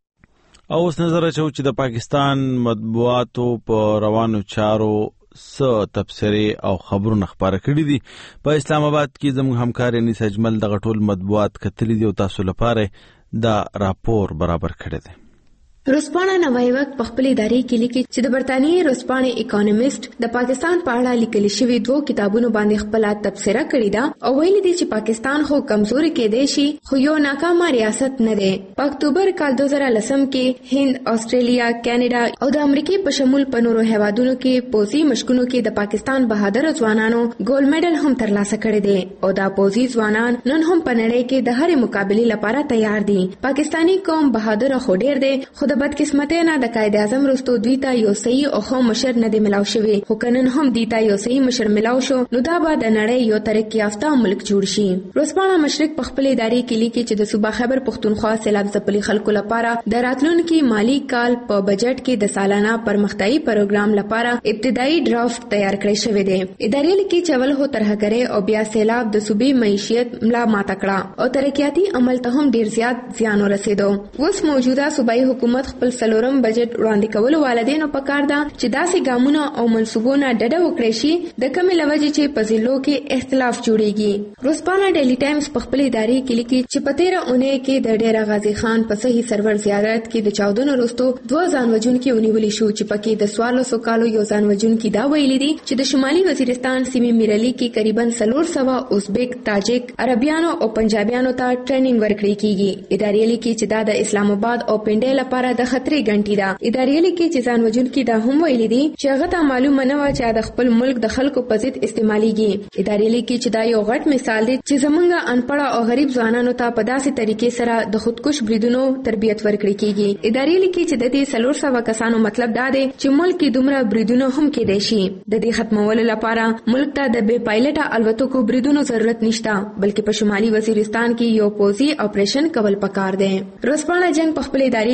Speaker 1: او اوس نظر اچو چې د پاکستان مطبوعاتو په روانو چارو څه تبصرې او خبرونه خپاره کړي دي. په اسلام آباد کې زموږ همکار انیس اجمل دغه ټول مطبوعات کتلي دي او تاسو لپاره دا راپور برابر کړی دی.
Speaker 22: روسپاڼه نوای وخت په خپل ادارې کې لیکي چې د برتانیې روسپاڼه اکانومیست د پاکستان په اړه لیکل شوی دوه کتابونو باندې خپل تبصره کړې ده او ویلي دي چې پاکستان خو کمزوري کېدای شي خو یو ناکامه ریاست نه دی. په اکتوبر کال دو هزار لسم کې هند، استرالیا، کینیډا او د امریکای په شمول په نورو هیوادونو کې پوځي مشقونو کې د پاکستان بهادر ځوانانو ګولډ میډل هم ترلاسه کړی دی او دا پوځي ځوانان نن هم په نړۍ کې د هرې مقابلې لپاره تیار دي. پاکستانی قوم بهادر خو ډیر دی خو د بدقسمتۍ نه د قائد اعظم وروسته دوی ته یو صحیح او ښه مشر نه دی ملاو شوی. خو که نن هم دوی ته یو صحیح مشر ملاو شو نو دا به د نړۍ یو ترقي یافته ملک جوړ شي. روسپاڼه مشرق په خپل ادارې کې لیکي چې د صوبه خیبر پښتونخوا سیلاب ځپلي خلکو لپاره د راتلونکي مالی کال په بجټ کې د سالانه پرمختیايي پروګرام لپاره ابتدایي ډرافټ تیار کړی شوی دی. ادارې لیکي چې اول هو ترهګرۍ او بیا سیلاب د صوبې معیشت ملا ماته کړه او ترقیاتي عمل ته هم ډیر زیات زیان ورسېدو. اوس موجوده صوبایي حکومت خپل سلورم بجټ وړاندې کولو والدینو په کار ده چې داسې ګامونه او منصوبونه ډډه وکړي شي د کمې لوجې چې په ضلعو کې اختلاف جوړیږي. روسپاڼه ډیلی ټایمز په خپل ادارې کې لیکي چې په تیره اونۍ کې د ډیر غازی خان په صحیح سرور زیارت کې د چاودنو وروسته دوه ځان وژونکي ونیولي شو چې پکې د څوارلسو کالو یو ځان وژونکي دا ویلي دي چې د شمالي وزیرستان سیمې میرلي کې قریبا څلور سوه ازبک، تاجک، عربیانو او پنجابیانو ته ټریننګ ورکړل کیږي. ادارې لیکي چې دا د اسلام آباد او پنډۍ لپاره د خطرې ګنټي ده. ادارې لیکي چې ځان وژونکي دا هم ویلي دي چې هغه ته معلومه نه وه چې د خپل ملک د خلکو په ضد استعمالېږي. ادارې لیکي چې دا یو غټ مثال دی چې زمونږ انپړه او غریب ځوانانو ته په داسې طریقې سره د خودکش بریدونو تربیت ورکړل کیږي. ادارې لیکي چې د دې څلور سوه کسانو مطلب دا دی چې ملک کې دومره بریدونه هم کېدای شي. د دې ختمولو لپاره ملک ته د بې پایلټه الوتکو بریدونو ضرورت نشته بلکې په شمالي وزیرستان کې یو پوځي اپریشن کول پکار دی. روسپاڼه جنگ په خپل ادارې کې لیکي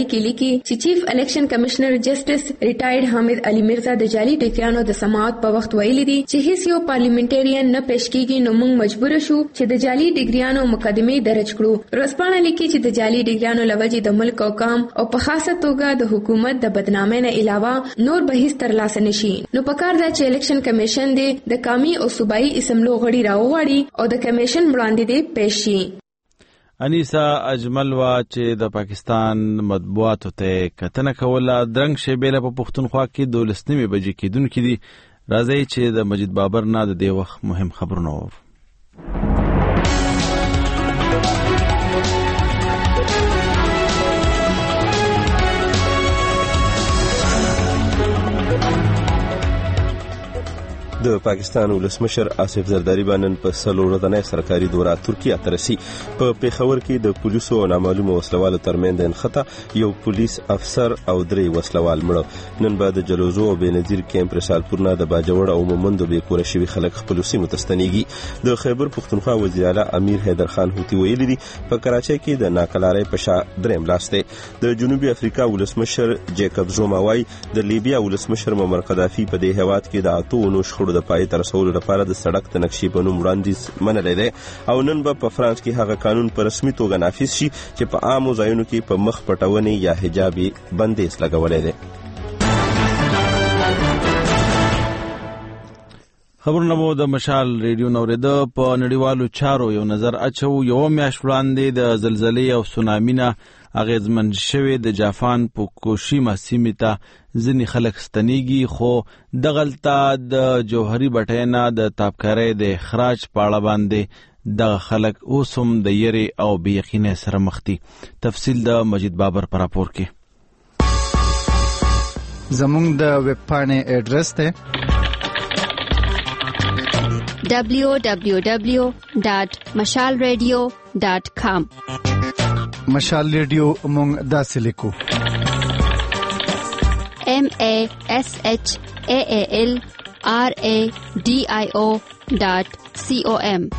Speaker 22: لیکي چې چیف الیکشن کمشنر جسټس ریټایرډ حامد علي مرزا د جعلي ډیګریانو د سماعت په وخت ویلي دي چې هیڅ یو پارلیمنټریان نه پېښ کیږي نو موږ مجبور شو چې د جعلي ډیګریانو مقدمه درج کړو. ورځپاڼه لیکي چې د جعلي ډیګریانو لوجې د ملک او قوم او په خاصه توګه د حکومت د بدنامۍ نه علاوه نور به هیڅ ترلاسه نشي. نو پکار ده چې الیکشن کمیشن دی د قومي او صوبایي اسمبلو غړي راوغواړي او د کمیشن وړاندې دی پیښ شي.
Speaker 1: انیسا اجمل وا چې د پاکستان مطبوعاتو ته کتنه کوله درنګ شیبېله په پښتونخوا کې دولسنیمې بجې کېدونکې دي. راځئ چې د مجید بابر نه د دې وخت مهم خبرونه واورو.
Speaker 2: د پاکستان ولسمشر آصف زرداری باندې په څلور ورځنۍ سرکاري دوره ترکیه ته رسي. په پیښور کې د پولیسو او نامعلومو وسلوالو ترمنځ انخته یو پولیس افسر او درې وسلوال مړه. نن بعد جلوزو او بنظیر کیمپ رسالپور نه د باجوړ او مومند به کور شوی خلک خپل سیمو ته ستنېږي. د خیبر پښتونخوا وزیر اعلی امیر حیدر خان هوتی ویلي دي په کراچۍ کې د ناکلارۍ په شا دریم لاس دی. د جنوبي افریقا ولسمشر جیکب زوما وايي د لیبیا ولسمشر معمر قذافي په دې هیواد کې د اتو نو شخړو د پای تر رسولو لپاره د سړک د نقشې په نوم وړاندیز منلی دی او نن به په فرانس کې هغه قانون په رسمي توګه نافذ شي چې په عامو ځایونو کې په مخ پټونې یا حجاب بندیز لګولی دی.
Speaker 1: خبرونه مو د مشال ریډیو نوریده. په نړیوالو چارو یو نظر اچو. یو میاشت وړاندې د زلزلې او سونامي نه اغیزمن شوی د جاپان فوکوشیما سیمې ته ځینې خلک ستنېږي، خو دغلته د جوهري بټۍ نه د تابکارۍ د اخراج په اړه باندې دغه خلک اوس هم د یرې او بې یقینۍ سره مخ دي. تفصیل د مجید بابر په راپور کې.
Speaker 8: زموږ د ویب پاڼې ایډرس دی
Speaker 5: دبلیو دبلیو دبلیو ډاټ مشال ریډیو ډاټ کام.
Speaker 8: مشال ریډیو مونږ داسې لیکو
Speaker 5: ایم ای ایس ایچ ای ای ایل آر ای ډي آی او ډاټ سی او ایم.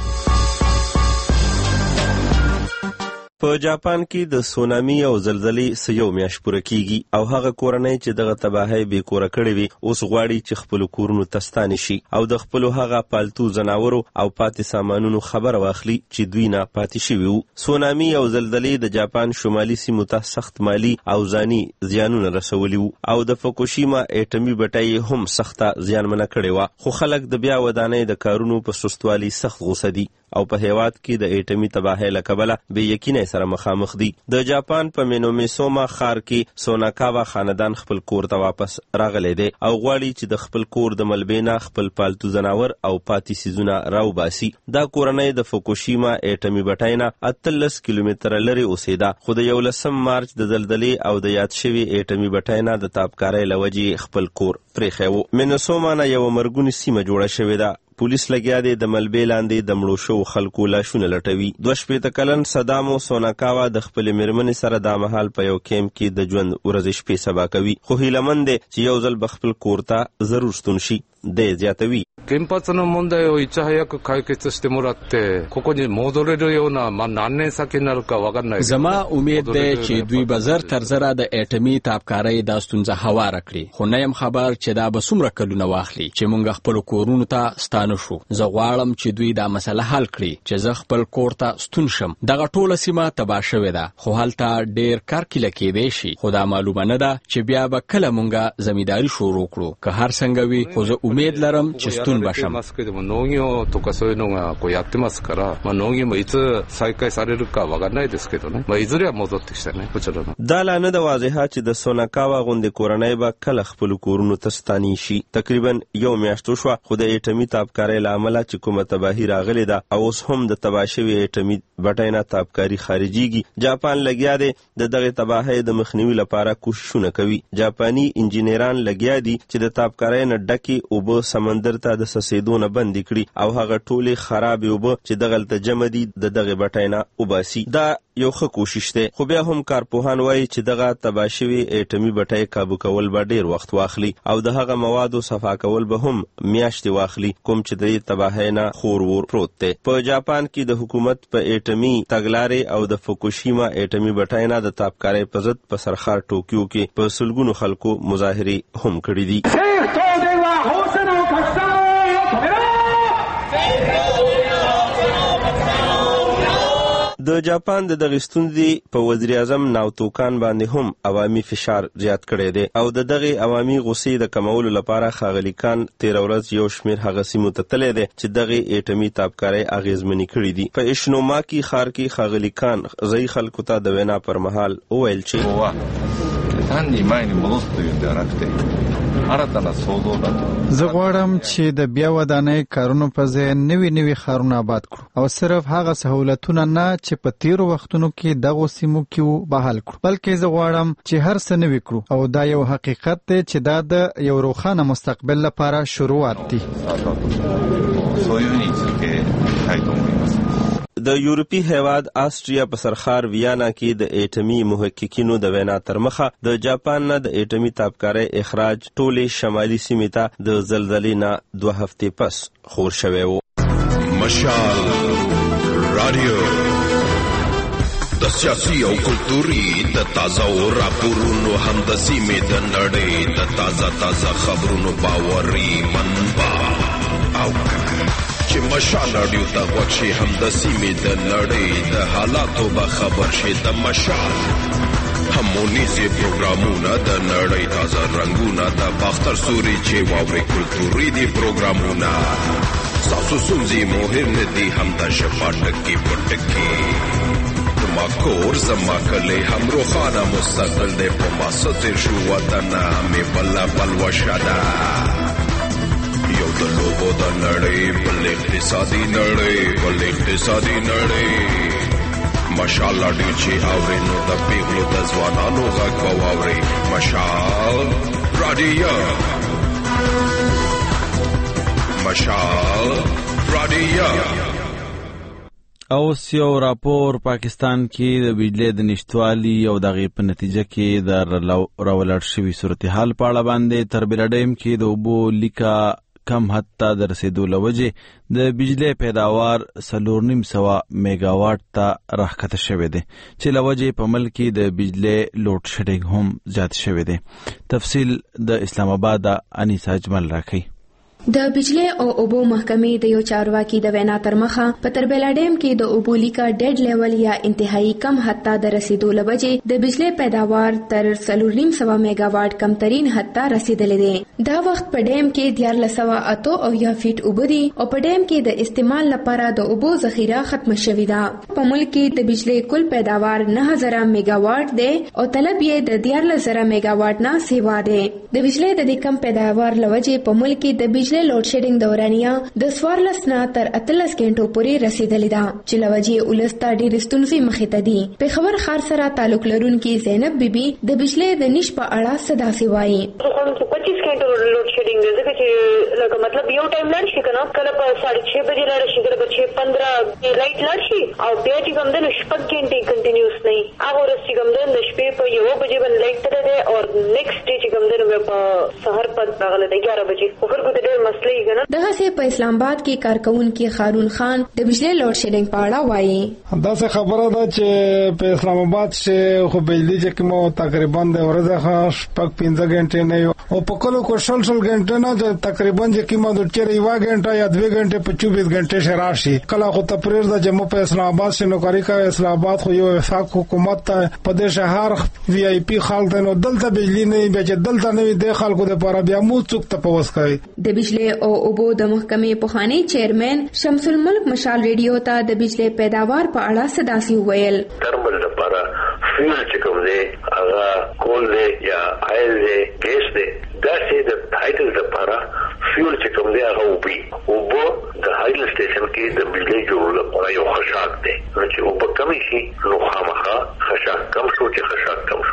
Speaker 2: په جاپان کې د سونامي او زلزلې سیو میاشت پوره کیږي او هغه کورنۍ چې دغه تباهۍ بې کوره کړې وي اوس غواړي چې خپل کورونو ته ستانه شي او د خپل هغه پالتو ځناورو او پاتې سامانونو خبر واخلي چې دوی نه پاتې شوي وو. سونامي او زلزلې د جاپان شمالي سیمو ته سخت مالی او ځاني زیانونه رسولي وو او د فوکوشیما اټومي بټۍ هم سخته زیانمنه کړې وه، خو خلک د بیا ودانۍ د کارونو په سستوالي سخت غوسه دي او په هیواد کې د اټومي تباهۍ له کبله بې یقینۍ سره مخامخ دي. د جاپان په مینومیسوما ښار کې سوناکاوا خاندان خپل کور ته واپس راغلی دی او غواړي چې د خپل کور د ملبې نه خپل پالتو ځناور او پاتې څیزونه راوباسي. دا کورنۍ د فوکوشیما اټومي بټۍ نه اتلس کیلومتره لرې اوسېده، خو د یولسم مارچ د زلزلې او د یاد شوي اټومي بټۍ نه د تابکارۍ له وجې خپل کور پرېښی و. مینوسوما نه یوه مرګونې سیمه جوړه شوې ده. پولیس لګیا دی د ملبې لاندې د مړو شوو خلکو لاشونه لټوي. دوه شپېته کلن صدامو سوناکاوا د خپلې مېرمنې سره دا مهال په یو کیمپ کې د ژوند ورځې شپې سبا کوي، خو هیلهمند دی چې یو ځل به خپل کور ته ضرور ستون شي. دی زیاتوي
Speaker 23: 原発の問題をいち早く解決してもらってここに戻れるようなまあ何年先になるかわかんない。
Speaker 24: زما امید ده چې دوی به زر تر زره د اټومي تابکارۍ د ستونزه هواره کړي، خو نه یم خبر چې دا به څومره کلونه واخلي چې موږ خپل کورونو ته ستانه شو. زه غواړم چې دوی دا مسله حل کړي چې زه خپل کور ته ستون شم. دغه ټوله سیمه تباه شوې ده، خو هلته ډېر کارکیله کېدی شي، خو دا معلومه نه ده چې بیا به کله موږ زمینداري شروع کړو. که هر څنګه وي، خو زه امید لرم چې ستون بشم.
Speaker 23: 農業とかそういうのがこうやってますから、まあ農業もいつ再開されるかわかんないですけどね。まあいずれは戻ってきてね、こちらの。
Speaker 2: دا لا نه د واضحه چې د سوناکاوا غوندې کورنۍ به کله خپل کورونو ته ستاني شي. تقریبا یو میاشت وشوه، خو د اټومي تابکارۍ له امله چې کومه تباهي راغلې ده او اوس هم د تباه شوي اټومي بټۍ نه تابکاري خارجيږي. جاپان لګیا دی د دغه تباهۍ د مخنیوي لپاره کوششونه کوي. جاپاني انجینران لګیا دي چې د تابکارۍ نه ډکې اوبه سمندر ته د سسیدو نه بندې کړي او هغه ټولې خرابې اوبه چې دغلته جمع دي د دغې بټۍ نه وباسي. دا یو ښه کوشش دی، خو بیا هم کارپوهان وایي چې دغه تباه شوي اټومي بټۍ کابو کول به ډیر وخت واخلي او د هغه موادو صفا کول به هم میاشتې واخلي کوم چې د تباهۍ نه خور ور پروت دی. په جاپان کې د حکومت په اټومي تګلارې او د فوکوشیما اټومي بټۍ نه د تابکارۍ په ضد په سرخار ټوکیو کې په سلګونو خلکو مظاهرې هم کړي دي. د جاپان د دغې ستونزې په وزیر اعظم ناوتو کان باندې هم عوامي فشار زیات کړی دی او د دغې عوامي غصې د کمولو لپاره ښاغلي کان تېره ورځ یو شمېر هغه سیمو ته تللی دی چې دغې اټومي تابکارۍ اغېزمنې کړي دي. په اشنوماکي ښار کې ښاغلي کان ځایي خلکو ته د وینا پر مهال وویل چې
Speaker 3: 単に前に戻すというんではなくて新たな創造だと.
Speaker 8: زه غواړم چې د بیا ودانۍ کارونو په ځای نوي نوي ښارونه آباد کړو او صرف هغه سهولتونه نه چې په تیرو وختونو کې دغو سیمو کې وو بحال کړو، بلکې زه غواړم چې هر څه نوي کړو او دا یو حقیقت دی چې دا د یو روښانه مستقبل لپاره شروعات دي.
Speaker 3: そういうふうに続けたいと思います。
Speaker 2: د یورپی هیواد آسټریا په سرخار ویانا کې د اټومي محققینو د وینا تر مخه د جاپان نه د اټومي تابکارۍ اخراج ټولې شمالي سیمې ته د زلزلې نه دوه هفتې پس خور شوی و.
Speaker 15: مشال رادیو د سیاسي او کلتوري د تازه او راپورونو همداسي مې د نړۍ د تازه تازه خبرونو باوري منبع او چې مشال رادیو ته غوږ شي همداسي مې د نړۍ د حالاتو به خبر شي. د مشال همونیزي پروګرامونه د نړۍ تازه رنګونه د باختر سوري چې واوري کلتوري دي پروګرامونه ستاسو ستونزې مهم نه دي همدا شفا ټکي په ټکي زما کور زما کلی هم روښانه مستقبل دی په ما څه تېر شو وطنه مې بله پلوشه ده یو د لوبو د نړۍ بل اقتصادي نړۍ بل اقتصادي نړۍ مشال رادیو چې اورئ نو د پیغلو د ځوانانو غږ به واورئ. مشال رادیو مشال رادیو.
Speaker 1: اوس یو راپور پاکستان کې د بجلی د نشتوالي او دغې په نتیجه کې د راولاړ شوي صورتحال په اړه باندې تربیره ډیم کې د اوبو لیکه کم حد ته د رسیدو له وجې د بجلی پیداوار څلور نیم سوه میګاواټ ته راښکته شوی دی چې له وجې په ملک کې د بجلی لوډ شیډینګ هم زیات شوی دی. تفصیل د اسلام آباد انیسا اجمل راکوي.
Speaker 22: د بجلی او اوبو محکمې د یو چارواکي د وینا تر مخه په تربیلا ډیم کې د اوبو لیکه ډیډ لیول یا انتهایی کم حد ته د رسیدو له وجې د بجلی پیداوار تر څلور نیم سوه میګاواټ کمترین حد ته رسیدلی دی. دا وخت په ډیم کې دیارلس سوه اته اویا فیټ اوبه دي او په ډیم کې د استعمال لپاره د اوبو ذخیره ختمه شوې ده. په ملک کې د بجلی کل پیداوار نه زره میګاواټ دی او طلب یې د دیارلس زره میګاواټ نه سیوا دی. د بجلی د دې کم پیداوار له وجې په ملک کې د بجلی لوډ شیډینګ دورانیه د څوارلس نه تر اتلس غنټو پورې رسیدلې ده چې له وجې ولس ته ډېرې ستونزې مخې ته دي. پېښور ښار سره تعلق لرونکي زینب بیبي د بجلی د نیش په اړه څه داسې وایي.
Speaker 7: پچیس غنټو لوډ شیډینګ دی ځکه چې لکه مطلب یو ټایم لاړ شي که نه کله په ساړه چھ بجې لاړ شي کله په چھ پندرہ لایټ لاړ شي او بیا چې کوم دی نو شپږ غنټې کنټینیوس نه وي. هغه ورځ چې کوم دی د شپې په یوه بجې باندې لایټ تللی دی او نیکسټ ډې چې کوم دی نو بیا په سهار په راغلی دی ګیاره بجې خو خلکو ته ډېر مسلې
Speaker 22: دغسې په اسلام آباد کې کارکونکي خارون خان د بجلی لوډ شیډینګ په اړه وایي.
Speaker 9: داسې خبره ده چې په اسلام آباد کې خو بجلی چې کومه تقریبا د ورځې ښه شپږ پنځه غنټې نه وي او په کلو کې شل شل غنټې نه تقریبا چې کومه د چېرې یوه غنټه یا دوې غنټې په چوبیس غنټې شي راشي. کله خو ته پرېږده چې موږ په اسلام آباد کې نوکري کوو. اسلام آباد خو یو وفاق حکومت ته په دې شهر وی آی پي خلک دی نو دلته بجلی نه وي. بیا چې دلته نه وي دې خلکو دپاره بیا موږ څوک تپوس کوي.
Speaker 22: د بجلی او اوبو د محکمې پخوانی چیرمن شمس الملک مشال ریډیو ته د بجلی پیداوار په اړه څه داسې وویل.
Speaker 11: ترمل لپاره فیول چې کوم دی هغه کول دی یا آیل دی ګیس دی داسې د هایډل لپاره فیول چې کوم دی هغه اوبه اوبه د هایډل سټیشن کې د بجلی جوړولو لپاره یو خشاک دی نو چې اوبه کمې شي نو خامخا خشاک کم شو چې خشاک کم شو بجلی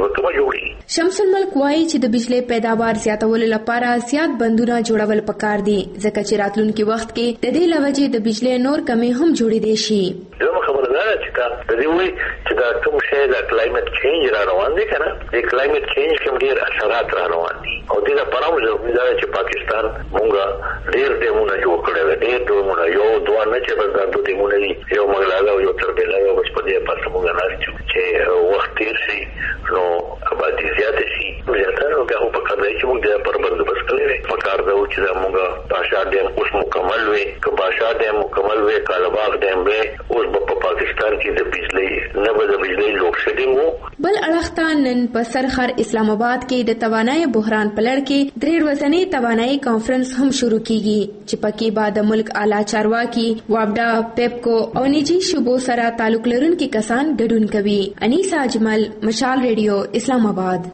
Speaker 11: به کومه جوړي.
Speaker 22: شمس الملک وایي چې د بجلی پیداوار زیاتولو لپاره زیات بندونه جوړول پکار دي ځکه چې راتلونکي وخت کې د دې لوجې د بجلی نور کمی هم جوړېدای شي.
Speaker 11: زموږ خبره ده چې دا د دې وایي چې دا کوم شی د کلایمټ چینج را روان دي کنه د کلایمټ چینج کوم ډیر اثرات را روان دي او دې لپاره موږ دا چې پاکستان مونږه ډیر ډیمونه جوړ کړی دی ډیر ډیمونه یو دوه نه چې بس دا دوه ډیمونه دي یو مغلاله او یو تربیلا یو بس په دې پاسه مونږ ناستو چې وخت تیر شي نو آبادی زیاته شي زیاته نو بیا په کار دی چې موږ د پر بندوبست کړی په کار دی چې دا مونږ باشا ډیم اوس مکمل وي که باشا ډیم مکمل وي کالباغ ډیم وي اوس په پاکستان کې د بجلی نه به د بجلی لوډ شیډینګ وو.
Speaker 22: بل اړخ ته نن په سرخر اسلام آباد کې د توانایي بحران په لړ کې درې ورځنی توانایي کانفرنس هم شروع کیږي چې پکې به د ملک اعلی چارواکي وابډا پیپکو او نجی شوبو سره تعلق لرونکي کسان ګډون کوي. انیسا اجمل، مشال ریډیو، اسلام آباد.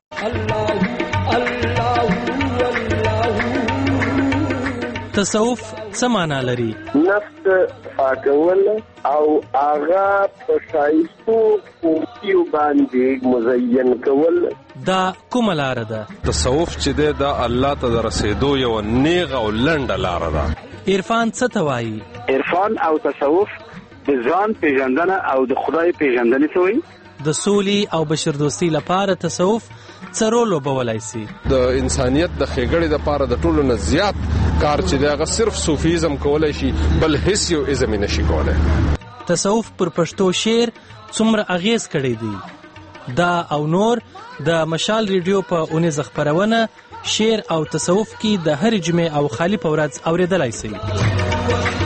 Speaker 4: تصوف څه معنا لري؟
Speaker 10: نفس پاکول او آغا په شایستو کوټیو باندې مزین کول
Speaker 4: دا کومه لار ده؟
Speaker 12: تصوف چې دی دا الله ته رسیدو یو نیغه او لنډه لار ده.
Speaker 4: عرفان څه ته وایي؟
Speaker 10: عرفان او تصوف د ځان پیژندنه او د خدای پیژندنه ته وایي.
Speaker 4: د سولي او بشردوستی لپاره تصوف څه رول لوبولی سي؟
Speaker 12: د انسانیت د ښېګړې دپاره د ټولو نه زیات کار چې دی هغه صرف صوفیزم کولی شي بل هیڅ یو ازم یې نشي کولی.
Speaker 4: تصوف پر پښتو شعر څومره اغیز کړی دی؟ دا او نور د مشال ریډیو په اونیزه خپرونه شعر او تصوف کې د هرې جمعې او خالی په ورځ اورېدلی سي.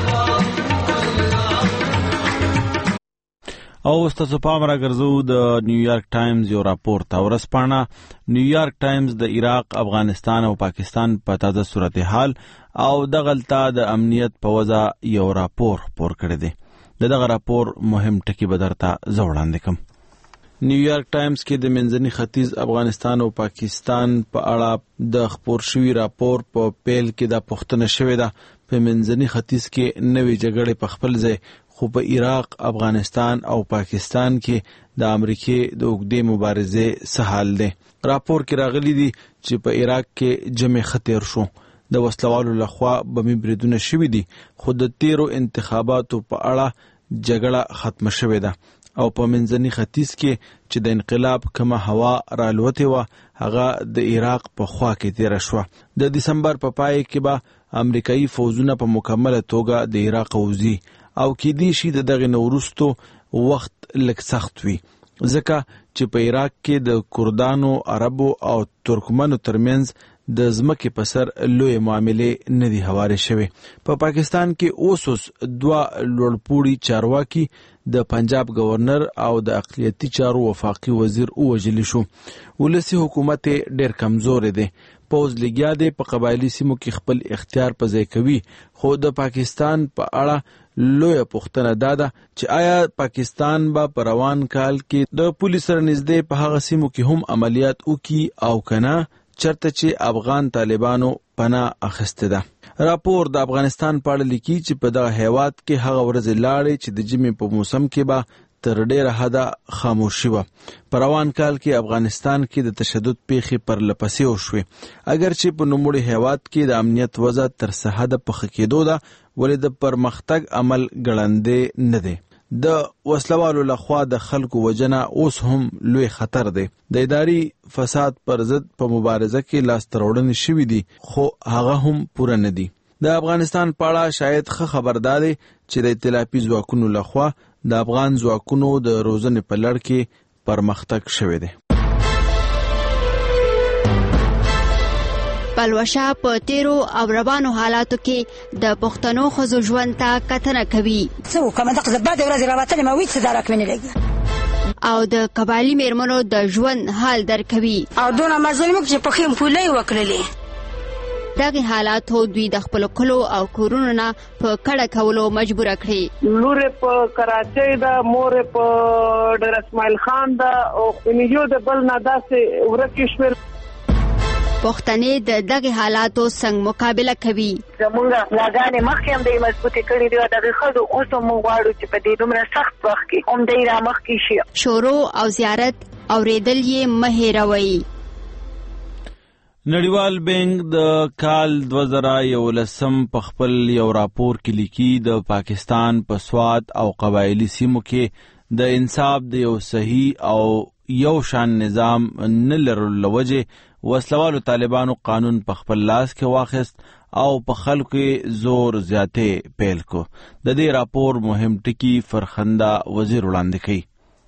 Speaker 1: او ستاسو پام را ګرځو د نیویارک ټایمز یو راپور ته. ورځپاڼه نیویارک ټایمز د عراق، افغانستان او پاکستان په تازه صورتحال او دغلته د امنیت په وضع یو راپور خپور کړی دی. د دغه راپور مهم ټکي به درته زه وړاندې کړم. نیویارک ټایمز کې د منځني ختیځ، افغانستان او پاکستان په اړه د خپور شوي راپور په پیل کې دا پوښتنه شوې ده په منځني ختیځ کې نوې جګړې په خپل ځای خو په عراق، افغانستان او پاکستان کې د امریکې د اوږدې مبارزې څه حال دی. راپور کې راغلی دي چې په عراق کې جمع خطر شو، د وسلوالو لخوا بمي بریدونه شوي دي، خو د تیرو انتخاباتو په اړه جګړه ختمه شوې ده او په منځني ختیځ کې چې د انقلاب کومه هوا رالوتې وه هغه د عراق په خوا کې تیره شوه. د دسمبر په پای کې به امریکایي فوزونه په مکمله توګه د عراق وځي او کېدای شي د دغه نورستو وخت لږ سخت وي ځکه چې په عراق کې د کردانو، عربو او ترکمنو ترمنځ د ځمکې په سر لوی معاملې نه دي هوارې شوې. په پاکستان کې اوس اوس دوه لوړپوړي چارواکي د پنجاب گورنر او د اقلیتي چارو وفاقي وزیر ووژل شو. ولسي حکومت ډېر کمزورې دی، پوز لګیا دی په قبایلي سیمو کې خپل اختیار په ځای کوي. خو د پاکستان په اړه لویه پوښتنه دا ده چې آیا پاکستان به په روان کال کې د پولیس سره نږدې په هغه سیمو کې هم عملیات وکړي او کنه چرته چې افغان طالبانو پناه اخیسته ده. راپور د افغانستان په اړه لیکي چې په دغه هیواد کې هغه ورځې لاړې چې د ژمي په موسم کې به تر ډیره حده خاموشي وه. په روان کال کې افغانستان کې د تشدد پیښې پرله پسې وشوې. اگر چې په نوموړي هیواد کې د امنیت وضع تر څه حده پخه کېدو ده ولې د پرمختګ عمل ګړندی نه دی. د وسلوالو لخوا د خلکو وجنه اوس هم لوی خطر دی. د اداري فساد پر ضد په مبارزه کې لاسته راوړنې شوي دي خو هغه هم پوره نه دي. د افغانستان په اړه شاید ښه خبردار دی چې د ائتلافي ځواکونو لخوا د افغان ځواکونو د روزنې په لړ کې پرمختګ شوی دی.
Speaker 5: پلوشه په تیرو او روانو حالاتو کې د پښتنو ښځو ژوند ته کتنه کوي.
Speaker 13: څه وکړم دغه بعد ورځې راوتلې ما ویڅ دارک مې نه لګي
Speaker 5: او د قبایلي میرمنو د ژوند حال درکوي
Speaker 13: او دونه مظلوم چې په خیم پولې وکړلې.
Speaker 5: دغه حالاتو دوی د خپل کلو او کورونو نه په کډه کولو مجبور کړي.
Speaker 25: لور په کراچۍ ده، مور په ډیر اسماعیل خان ده او خنیجو د بل نه داسې ورکې شول.
Speaker 5: پښتنې د دغه حالاتو څنګه مقابله کوي.
Speaker 14: زمونږ لاګانې مخکې هم د مضبوطې کړي دي، دغه ښځو اوس هم موږ غواړو چې په دې دومره سخت وخت کې هم دی را مخکې شي.
Speaker 5: شورو او زیارت اورېدل یې مه هېروئ.
Speaker 1: نړیوال بانک د کال دوه زره یولسم په خپل یو راپور کې لیکي د پاکستان په سوات او قبایلی سیمو کې د انصاف د یو صحیح او یو شان نظام نه لرلو له وجې وسلوالو طالبانو قانون په خپل لاس کې واخیست او په خلکو کې زور زیاتې پیل کو. د دې راپور مهم ټکي فرخنده وزیر وړاندې کوي.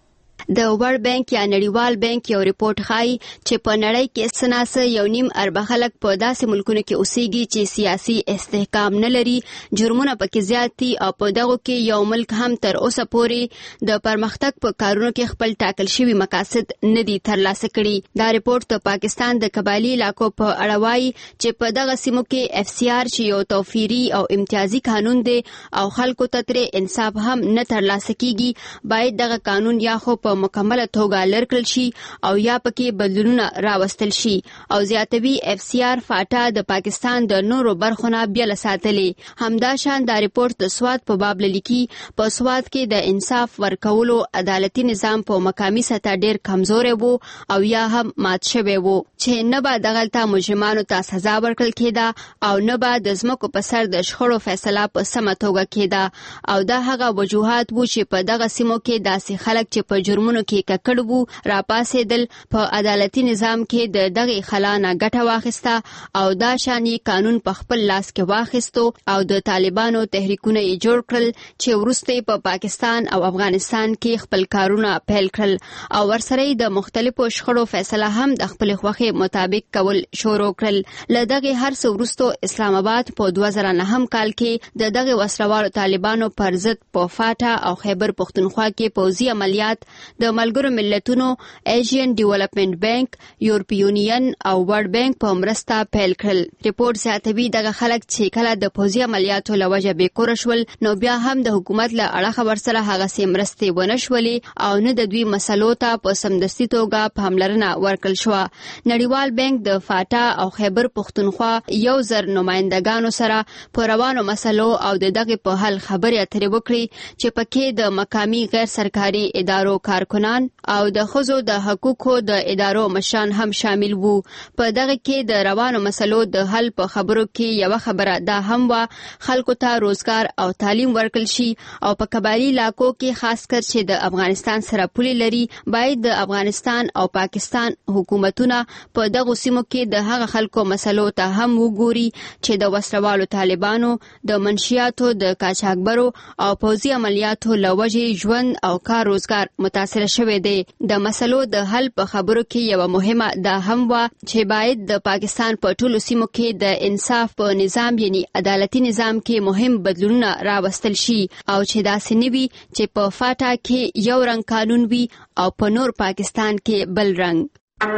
Speaker 5: د ورلد بانک یا نړیوال بانک یو ریپورت ښایي چې په نړۍ کې سناسه یو نیم اربه خلک په داسې ملکونو کې اوسېږي چې سیاسي استحکام نه لري، جرمونه پکې زیات دي او په دغو کې یو ملک هم تر اوسه پورې د پرمختګ په کارونو کې خپل ټاکل شوي مقاصد نه دي ترلاسه کړي. دا ریپورت د پاکستان د قبایلي علاقو په اړه وایي چې په دغه سیمو کې اف سی آر چې یو توفیري او امتیازي قانون دی او خلکو ته ترې انصاف هم نه ترلاسه کیږي، باید دغه قانون یا خو په مکمله توګه لر کړل شي او یا پکې بدلونونه راوستل شي. او زیاتوي اف سی آر فاټا د پاکستان د نورو برخو نه بیل ساتلې. همدا شان دا ریپورت د سوات په باب لیکي په سوات کې د انصاف ورکولو عدالتي نظام په مقامي سطح ډیر کمزوري وو او یا هم مات شوی وو چې نه به دغلته مجرمانو ته سزا ورکړل کېده او نه به د ځمکو په سر د شخړو فیصله په سمه توګه کېده. او دا هغه وجوهات وو چې په دغه سیمو کې داسې خلک چې په جرمونو کې ککړ وو راپاسېدل، په عدالتي نظام کې د دغه خلا نه ګټه واخیسته او دا شانی قانون په خپل لاس کې واخیستو او د طالبانو تحریکونه یې جوړ کړل چې وروسته په پاکستان او افغانستان کې خپل کارونه پیل کړل او ورسره د مختلفو شخړو فیصله هم د خپل خوښې مطابق کول شروع کړل. له دغه هر څه وروسته اسلام آباد په دوه زره نهم کال کې د دغه وسلوالو طالبانو پر ضد په فاټا او خیبر پښتونخوا کې پوځي عملیات د ملګرو ملتونو، ایشین ډیولپمنٹ بانک، یورپی یونین او ورلد بانک په مرسته پیل کړل. ریپورت زیاتوي دغه خلک چې کله د پوځي عملیاتو له وجې بېکوره شول نو بیا هم د حکومت له اړخه ورسره هغسې مرستې ونه شولې او نه د دوی مسلو ته په سمدستي توګه پاملرنه ورکړل شوه. نړیوال بانک د فاټا او خیبر پښتونخوا یو زر نمایندګانو سره په روانو مسلو او د دغه په حل خبرې اترې وکړي چې پکې د مقامي غیر سرکاري ادارو کارکنان او د ښځو د حقوقو د ادارو مشران هم شامل وو. په دغه کې د روانو مسلو د حل په خبرو کې یوه خبره دا هم وه خلکو ته روزګار او تعلیم ورکړل شي او په قبایلي علاقو کې خاص کر چې د افغانستان سره پولې لري باید د افغانستان او پاکستان حکومتونه په دغو سیمو کې د هغه خلکو مسلو ته هم وګوري چې د وسلوالو طالبانو د منشیاتو د قاچاقبرو او پوځي عملیاتو له وجې ژوند او کار روزګار متاثر شوی دی. د مسلو د حل په خبرو کې یوه مهمه دا هم وه چې باید د پاکستان په ټولو سیمو کې د انصاف په نظام یعنی عدالتي نظام کې مهم بدلونونه راوستل شي او چې داسې نه وي چې په فاټا کې یو رنګ قانون وي او په نور پاکستان کې بل رنګ.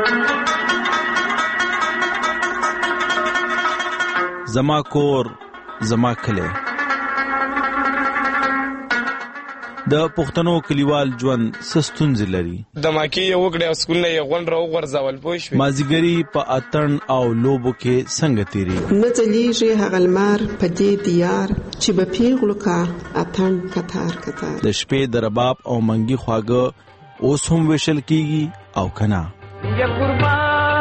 Speaker 1: زما کور زما کلی. د پښتنو کلیوال ژوند څه ستونزې لري؟
Speaker 16: د ماکي یو وکړې او سکول نه یې غونډ راوغورځول پوه شوې.
Speaker 1: مازدیګري په اتڼ او لوبو کې څنګه تېرېږي؟
Speaker 17: نه ځلیږي هغه لمر په دې دیار چې به پیغلو کا اتڼ کتار کتار.
Speaker 1: د شپې د رباب او منګي خواږه اوس هم ویشل کېږي او که نه؟
Speaker 16: یا قربان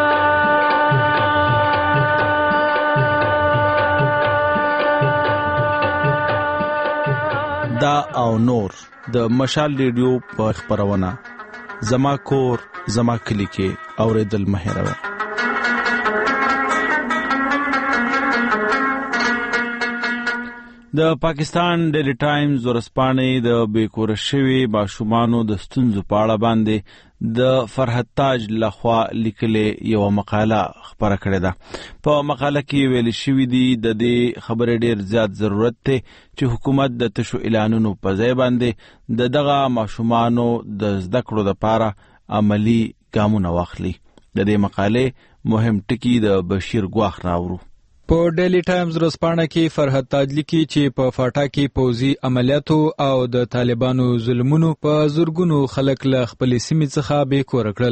Speaker 1: دا او نور د مشال ریډیو په خبرونه زما کور زما کلی کې اوریدل مه هېروئ. د پاکستان ډیلی ټایمز ورځپاڼې د بېکوره شوي ماشومانو د ستونزو په اړه باندې د فرحت تاج لخوا لیکلې یوه مقاله خپره کړې ده. په مقاله کې ویل شوي دي د دې خبرې ډېر زیات ضرورت دی چې حکومت د تشو اعلانونو په ځای باندې د دغه ماشومانو د زده کړو دپاره عملي ګامونه واخلي. د دې مقالې مهم ټکي د بشیر ګواخ راوړو.
Speaker 18: په ډیلی ټایمز ورځپاڼه کې فرحت تاج لیکي چې په فاټا کې پوځي عملیاتو او د طالبانو ظلمونو په زرګونو خلک له خپلې سیمې څخه بې کوره کړل.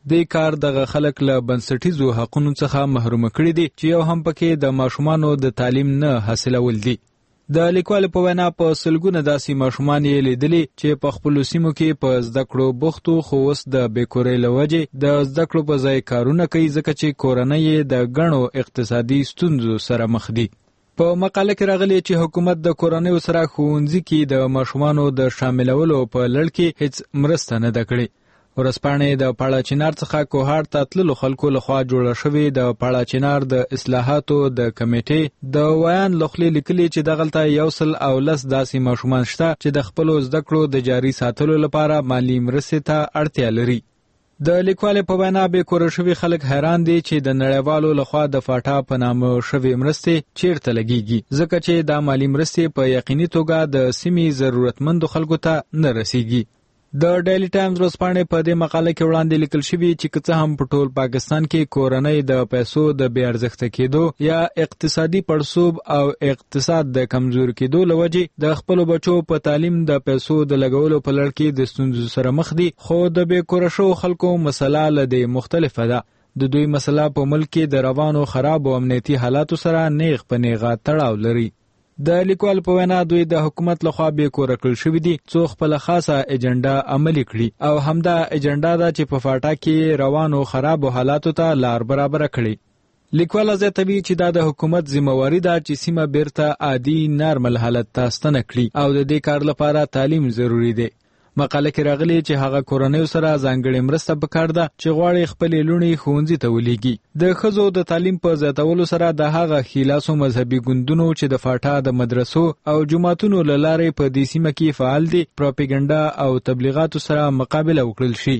Speaker 18: دې کار دغه خلک له بنسټیزو حقونو څخه محروم کړي دي چې یو هم پکې د ماشومانو د تعلیم نه حاصلول دي. د لیکوال په وینا په سلګونه داسې ماشومان یې لیدلي چې په خپلو سیمو کې په زده کړو بوختو خو اوس د بېکورۍ له وجې د زده کړو په ځای کارونه کوي ځکه چې کورنۍ یې د ګڼو اقتصادي ستونزو سره مخ دي. په مقاله کې راغلی چې حکومت د کورنیو سره ښوونځي کې د ماشومانو د شاملولو په لړ کې هیڅ مرسته نه ده کړې. ورځپاڼې د پاړه چنار څخه کوهاټ ته تللو خلکو لخوا جوړه شوې د پاړه چنار د اصلاحاتو د کمیټې د ویان لخوا لیکلي چې دغلته یو سل او لس داسې ماشومان شته چې د خپلو زده کړو د جاري ساتلو لپاره مالي مرستې ته اړتیا لري. د لیکوال په وینا بېکوره شوي خلک حیران دي چې د نړیوالو لخوا د فاټا په نامه شوې مرستې چیرته لګیږي ځکه چې دا مالي مرستې په یقیني توګه د سیمې ضرورتمندو خلکو ته نه رسیږي. د ډیلی ټایمز ورځپاڼې په دې مقاله کې وړاندې لیکل شوي چې که څه هم په ټول پاکستان کې کورنۍ د پیسو د بې ارزښته کېدو یا اقتصادي پړسوب او اقتصاد د کمزوري کېدو له وجې د خپلو بچو په تعلیم د پیسو د لګولو په لړ کې د ستونزو سره مخ دي، خو د بېکوره شوو خلکو مسله له دې مختلفه ده. د دوی مسله په ملک کې د روانو خراب او امنیتي حالاتو سره نیغ په نیغه تړاو لري. د لیکوال په وینا دوی د حکومت لخوا بېکوره کړل شوي دي څو خپله خاصه اجنډا عملي کړي او همدا اجنډا ده چې په فاټا کې روانو خرابو حالاتو ته لار برابره کړي. لیکوال زیاتوي چې دا د حکومت ذمہواري ده چې سیمه بیرته عادي نارمل حالت ته ستنه کړي او د دې کار لپاره تعلیم ضروری دی. مقاله کې راغلی چې هغه کورنیو سره ځانګړې مرسته پکار ده چې غواړي خپلې لوڼې ښوونځي ته ولیږي. د ښځو د تعلیم په زیاتولو سره د هغه ښیلاسو مذهبي ګوندونو چې د فاټا د مدرسو او جوماتونو له لارې په دې سیمه کې فعال دي پروپاګاندا او تبلیغاتو سره مقابله وکړل شي.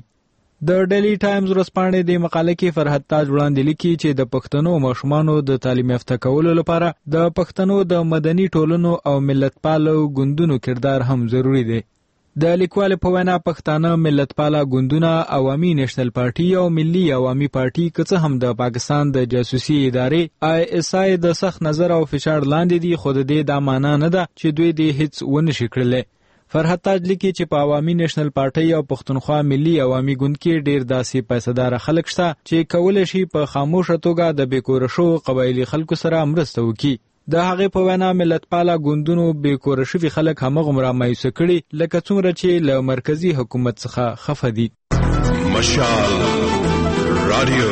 Speaker 18: د ډیلی ټایمز ورځپاڼې د مقاله کې فرحت تاج وړاندې لیکي چې د پښتنو ماشومانو د تعلیم یافته کولو لپاره د پښتنو د مدني ټولنو او ملتپالو ګوندونو کردار هم ضروری دی. د لیکوال په وینا پښتانه ملتپاله ګوندونه عوامي نیشنل پارټي او ملي عوامي پارټي که څه هم د پاکستان د جاسوسي ادارې آی اس آی د سخت نظر او فشار لاندې دي خو د دې دا معنا نه ده چې دوی دې هیڅ ونه شي کړلی. فرحت تاج لیکي چې په عوامي نیشنل پارټي او پښتونخوا ملي عوامي ګوند کې ډیر داسې پیسه‌دار خلک شته چې کولی شي په خاموشه توګه د بېکوره شوو قبایلي خلکو سره مرسته وکړي. د هغې په وینا ملتپاله ګوندونو بېکوره شوي خلک همغومره مایوسه کړي لکه څومره چې له مرکزي حکومت څخه خفه دي.
Speaker 15: مشال رادیو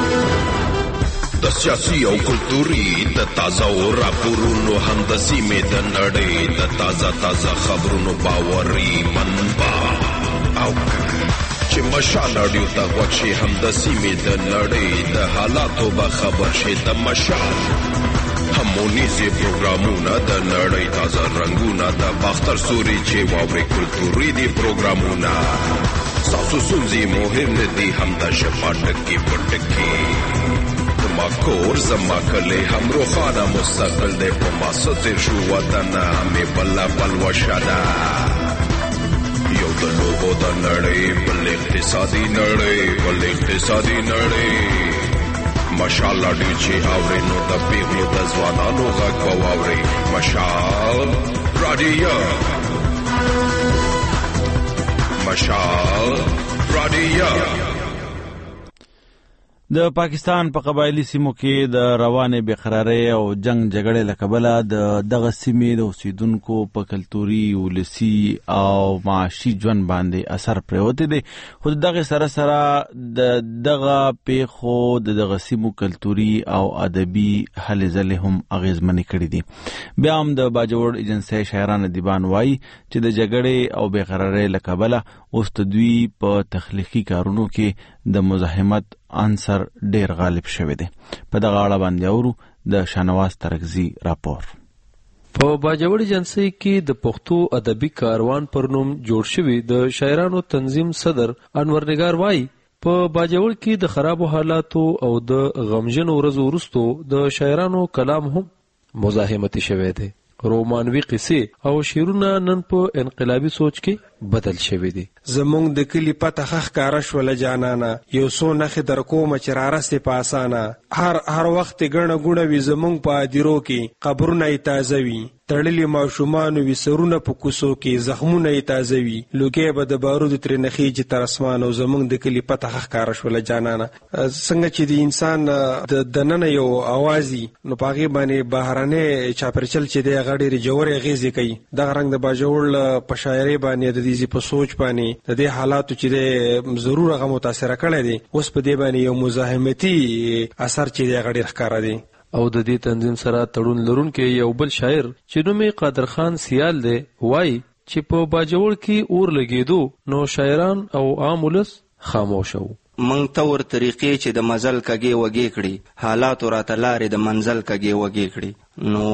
Speaker 15: د سیاسي او کلتوري د تازه او راپورونو همداسي مې د نړۍ د تازه تازه خبرونو باوري منبع او چې مشال رادیو ته غوږ شي همداسي مې د نړۍ د حالاتو به خبر شي. د مشال همونیزی پروگرامونا د نړۍ تازه رنگونا د باختر سوري چې واوري کلتوري دي پروگرامونا ساسو سنزي مهم ندي هم د شپاټکی پټکی زما کور زما کلی هم روخانه مستقبل دی په ما ستر شو وطن مې بلا بل وشاده یو د لوبو د نړۍ بل اقتصادي نړۍ بل اقتصادي نړۍ مشال رادیو چې اوري نو د پیغلو د ځوانانو غږ به واوري. مشال رادیو مشال رادیو.
Speaker 1: د پاکستان په قبایلی سیمو کې د روانې بېقرارۍ او جنگ جګړې له کبله د دغه سیمې د اوسیدونکو په کلتوري ولسي او معاشي ژوند باندې اثر پرېوتی دی خو د دغې سره سره د دغه پیښو د دغه سیمو کلتوري او ادبي هلې ځلې هم اغېزمنې کړي دي. بیا هم د باجوړ ایجنسۍ شاعران ادیبان وایي چې د جګړې او بېقرارۍ له کبله اوس د دوی په تخلیقي کارونو کې د مزاحمت عنصر ډیر غالب شوی دی. په دغه اړه باندې اورو د شانواز ترکزي راپور.
Speaker 6: په باجوړ ایجنسۍ کې د پښتو ادبي کاروان پر نوم جوړ شوی د شاعرانو تنظیم صدر انور نگار وایي په باجوړ کې د خرابو حالاتو او د غمجنو ورځو وروستو د شاعرانو کلام هم مزاحمتي شوی دی. رومانوي قصې او شعرونه نن په انقلابي سوچ کې بدل شوی دی.
Speaker 19: زمونږ د کلی پته خخ کاره شوله جانانه، یو څو نښې در کومه چې رارسې په اسانه، هر هر وخت ګڼه ګوڼه وي زمونږ په هدیرو کې، قبرونه یې تازه وي، تړلي ماشومان وي سرونه په کوڅو کې، زخمونه یې تازه وي، لوګی به د بارودو ترې نخیږي تر اسمانه، او زمونږ د کلي پته ښه ښکاره شوله جانانه. څنګه چې د انسان د دننه یو اواز وي، نو په هغې باندې بهرنی چاپېریال چې دی هغه ډېرې ژورې اغېزې کوي. دغه رنګ د باجوړ په شاعرۍ باندې د دې په سوچ باندې د دې حالاتو چې دی ضرور هغه متاثره کړی دی. اوس په دې باندې یو مزاحمتي اثر چې دی هغه ډېر ښکاره دی.
Speaker 6: او د دې تنظیم سره تړون لرونکی یو بل شاعر چې نوم یې قادر خان سیال دی وایي چې په باجوړ کې اور لګېدو نو شاعران او عام ولس خاموشه وو.
Speaker 20: منگ تور طریقې چې د مزل کږې وږې کړي، حالاتو راته لارې د منزل کږې وږې کړي. نو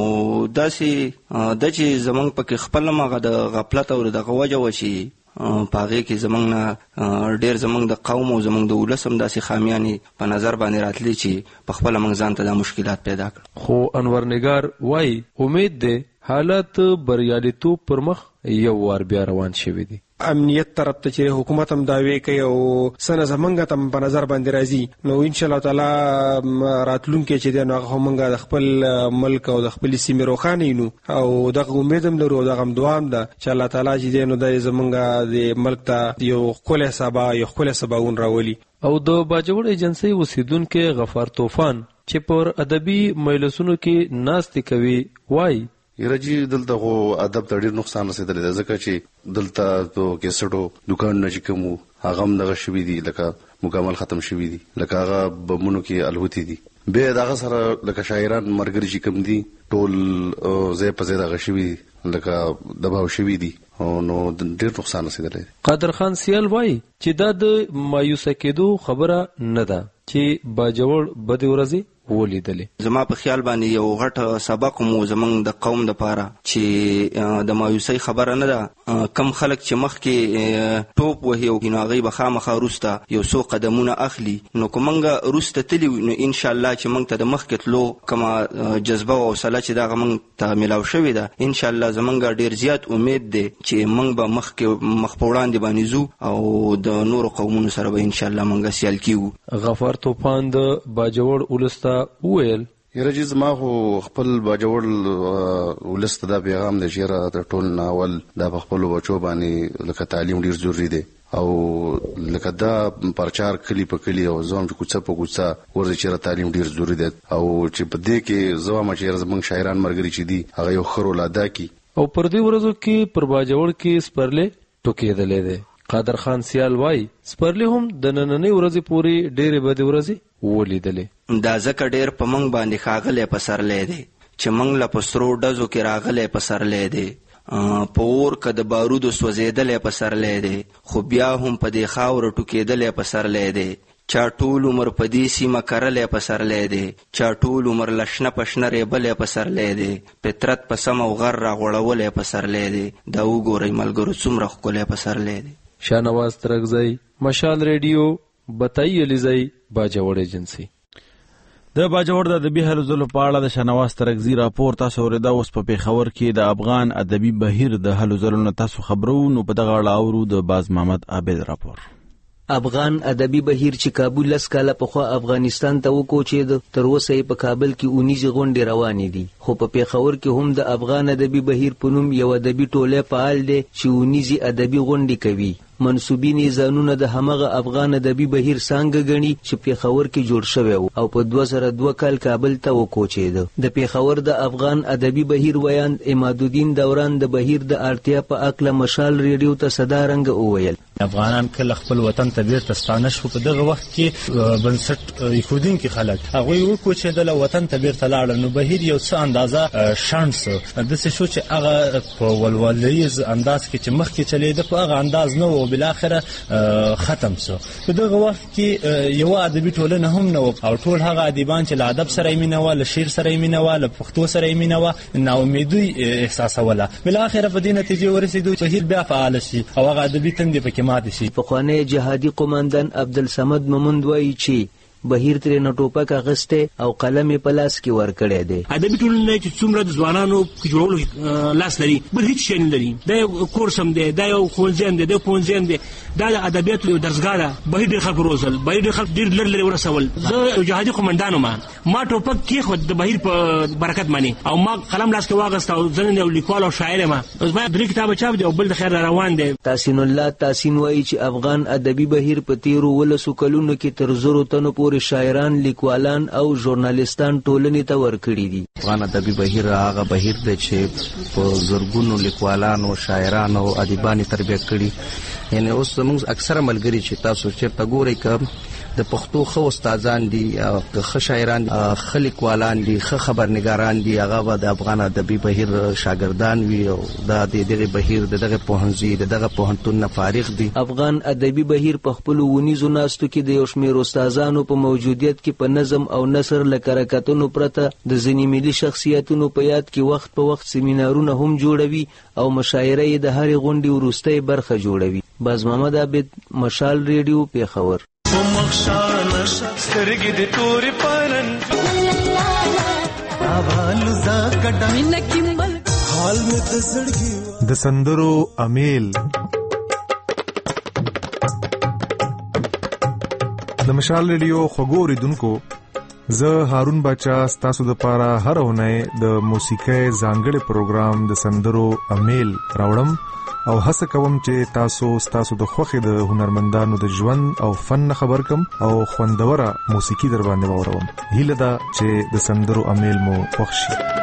Speaker 20: داسې د چې زمونږ پکې خپل مغه د غفلت او دغه وجه وشي، په هغې کې زمونږ نه ډېر زمونږ د قوم او زمونږ د ولس هم داسې خامیانې په نظر باندې راتلي چې په خپله موږ ځان ته دا مشکلات پیدا کړل.
Speaker 6: خو انور نګار وایي امید دی حالات بریالیتوب پر مخ یو وار بیا روان شوي دي.
Speaker 19: امنیت طرف ته چې حکومت هم دعوی کوي او سنه زمونږ ته په نظر باندې راځي، نو انشاءالله تعالی راتلونکی چې دی نو هغه موږ د خپل ملک او د خپلې سیمې روښانه یو، او دغه امید هم لرو او دغه هم دعا هم ده چې الله تعالی چې دی نو دی زمونږ د ملک ته یو ښکلی سبا یو ښکلی سباون راولي.
Speaker 6: او د باجوړ ایجنسۍ اوسیدونکی غفار طوفان چې پر ادبي مجلسونو کې ناستې کوي وایي
Speaker 21: یرجی دلته خو ادب ته ډېر نقصان رسېدلی دی، ځکه چې دلته د کیسټو دکانونه چې کوم هغه هم دغه شوي دي، لکه مکمل ختم شوي دي، لکه هغه بمونو کې الوتي دي. بیا د هغه سره لکه شاعران ملګري چې کوم دي ټول ځای په ځای دغه شوي دي، لکه دباو شوي دي، نو ډېر نقصان رسېدلی دی.
Speaker 6: قادر خان سیال وایي چې دا د مایوسه کېدو خبره نه ده چې باجوړ بدې ورځې ولیدلې.
Speaker 20: زما په خیال باندې یو غټ سبق مو زمونږ د قوم دپاره چې د مایوسۍ خبره نه ده. کم خلک چې مخکې ټوپ وهي او هغوی به خامخا وروسته یو څو قدمونه اخلي، نو که موږ وروسته تلي نو انشاءالله چې موږ ته د مخکې تلو کومه جذبه او حوصله چې دغه موږ ته میلاو شوې ده، انشاءالله زموږ ډېر زیات امید دی چې موږ به مخکې مخ په وړاندې باندې ځو او د نورو قومونو سره به انشاءالله موږ سیال کیږو.
Speaker 6: غفار طوفان د باجوړ ولس ته وویل
Speaker 21: یرجی زما خو خپل باجوړ ولس ته دا پیغام دی چې یاره د ټول نه اول دا په خپلو بچو باندې لکه تعلیم ډېر ضروري دی، او لکه دا پرچار کلی په کلی او زه هم چې کوڅه په کوڅه ورځي چې یاره تعلیم ډېر ضروري دی، او چې په دې کې زه وایم چې یاره زموږ شاعران ملګري چې دي هغه یو ښه رول ادا کړي.
Speaker 6: او پر دې ورځو کې پر باجوړ کې سپرلی ټوکېدلی دی. قادر خان سیال وایي سپرلی هم د نننۍ ورځې پورې ډېرې بدې ورځې ولیدلې.
Speaker 20: دا ځکه ډېر په موږ باندې ښاغلی پسرلی دی چې موږ له په سرو ډزو کې راغلی پسرلی دی، په اور که د بارودو سوځېدلی پسرلی دی، خو بیا هم په دې خاوره ټوکېدلی پسرلی دی. چا ټول عمر په دې سیمه کرلی پسرلی دی، چا ټول عمر له شنه په شنه ریبلی پسرلی دی، فطرت په سم او غر راغوړولی پسرلی دی. دا وګورئ ملګرو څومره ښکلی پسرلی دی.
Speaker 6: شاهنواز ترکزی، مشال ریډیو، بتائی علیزی، باجوړ ایجنسی.
Speaker 1: د باجوړ د ادبي هلو ځلو په اړه د شاهنواز ترکزي راپور تاسو اورېده. اوس په پېښور کې د افغان ادبي بهیر د هلو ځلو نه تاسو خبرو، نو په دغه اړه اورو د باز محمد عابد راپور.
Speaker 23: افغان ادبي بهیر چې کابل لس کاله پخوا افغانستان ته وکوچېد، تر اوسه یې په کابل کې اونیزې غونډې روانې دي، خو په پېښور کې هم د افغان ادبي بهیر په نوم یو ادبي ټولی فعال دی چې اونیزې ادبي غونډې کوي. منسوبین یې ځانونه د همغه افغان ادبي بهیر څانګه ګڼي چې پېښور کې جوړ شوی و او په دوه زره دوه کال کابل ته وکوچېده. د پېښور د افغان ادبي بهیر ویاند عمادالدین دوران د بهیر د اړتیا په هکله مشال ریډیو ته صدارنګه وویل
Speaker 24: افغانان کله خپل وطن ته بیرته ستانه شو، په دغه وخت کې بنسټ ایښودونکي خلک هغوی وکوچېدل او وطن ته بیرته لاړل، نو بهیر یو څه اندازه شنډ سو، داسې شو چې هغه په ولولیز انداز کې چې مخکې چلېده په هغه انداز نه و، بالاخره ختم سو. په دغه وخت کې یو ادبي ټولنه هم نه و او ټول هغه ادیبان چې له ادب سره یې مینه وه، له شعر سره یې مینه وه، له پښتو سره یې مینه وه، ناامیدي احساسوله. بالاخره په دې نتیجې ورسېدو چې بهیر بیا فعاله شي او هغه ادبي تندې پکې ماتې شي.
Speaker 23: پخوانی جهادي قوماندان عبدالصمد ممند وایي چې بهیر ترې نه ټوپک اغسته او قلم یې په لاس کې ورکړی دی.
Speaker 2: ادبي ټولنه چې څومره د ځوانانو په جوړولو لاس لري بل هیڅ شی نه لري. دا یو کورس هم دی، دا یو ښوونځی هم دی، دا ښوونځی هم دی، دا د ادبیاتو یو درسګاه ده. بهیر ډېر خلک روزل، بهیر ډېر خلک ډېر لرې لرې ورسول. زه یو جهادي قومندان وم، ما ټوپک کېښود د بهیر په برکت باندې او ما قلم لاس کې واغسته او زه نن یو لیکوال او شاعر یم. اوس ما درې کتابه چاپ دي او بل د خیر را روان دی.
Speaker 23: تحسین الله تحسین وایي چې افغان ادبي بهیر په تیرو ولسو کلونو کې تر زرو تنو پورې شاعران، لیکوالان او ژورنالیستان ټولنې ته ورکړي دي.
Speaker 3: افغان ادبي بهیر هغه بهیر دی چې په زرګونو لیکوالانو، شاعرانو او ادیبانو تربیه کړي. یعنی اوس موږ اکثره ملګري چې تاسو چېرته ګورئ که د پښتو ښه استادان دي، ښه شاعران دي، ښه لیکوالان دي، ښه خبرنګاران دي، هغه به د افغان ادبي بهیر شاګردان وي او دا د دغه بهیر د دغه پوهنځي د دغه پوهنتون نه فارغ دي.
Speaker 23: افغان ادبي بهیر په خپلو ونیزو ناستو کې د یو شمېر استادانو په موجودیت کې په نظم او نثر له کرکټونو پرته د ځینې ملي شخصیتونو په یاد کې وخت په وخت سیمینارونه هم جوړوي او مشاعره یې د هرې غونډې وروستۍ برخه جوړوي. باز محمد عابد، مشال ریډیو، پیښور.
Speaker 7: سترګې د تورې پالن اوالو زکټه منکه مل حال مې د زړګي
Speaker 8: د سندرو امیل د مشال ریډیو خوږو اوریدونکو، زه هارون باچا ستاسو د پاره هر اونۍ د موسیقۍ ځانګړي پروګرام د سندرو امیل راوړم او هڅه کوم چې تاسو ستاسو د خوښې د هنرمندانو د ژوند او فن خبر کم او خوندوره موسیقي در باندې واوروم. هیله ده چې د سندرو امیل مو خوښ شي.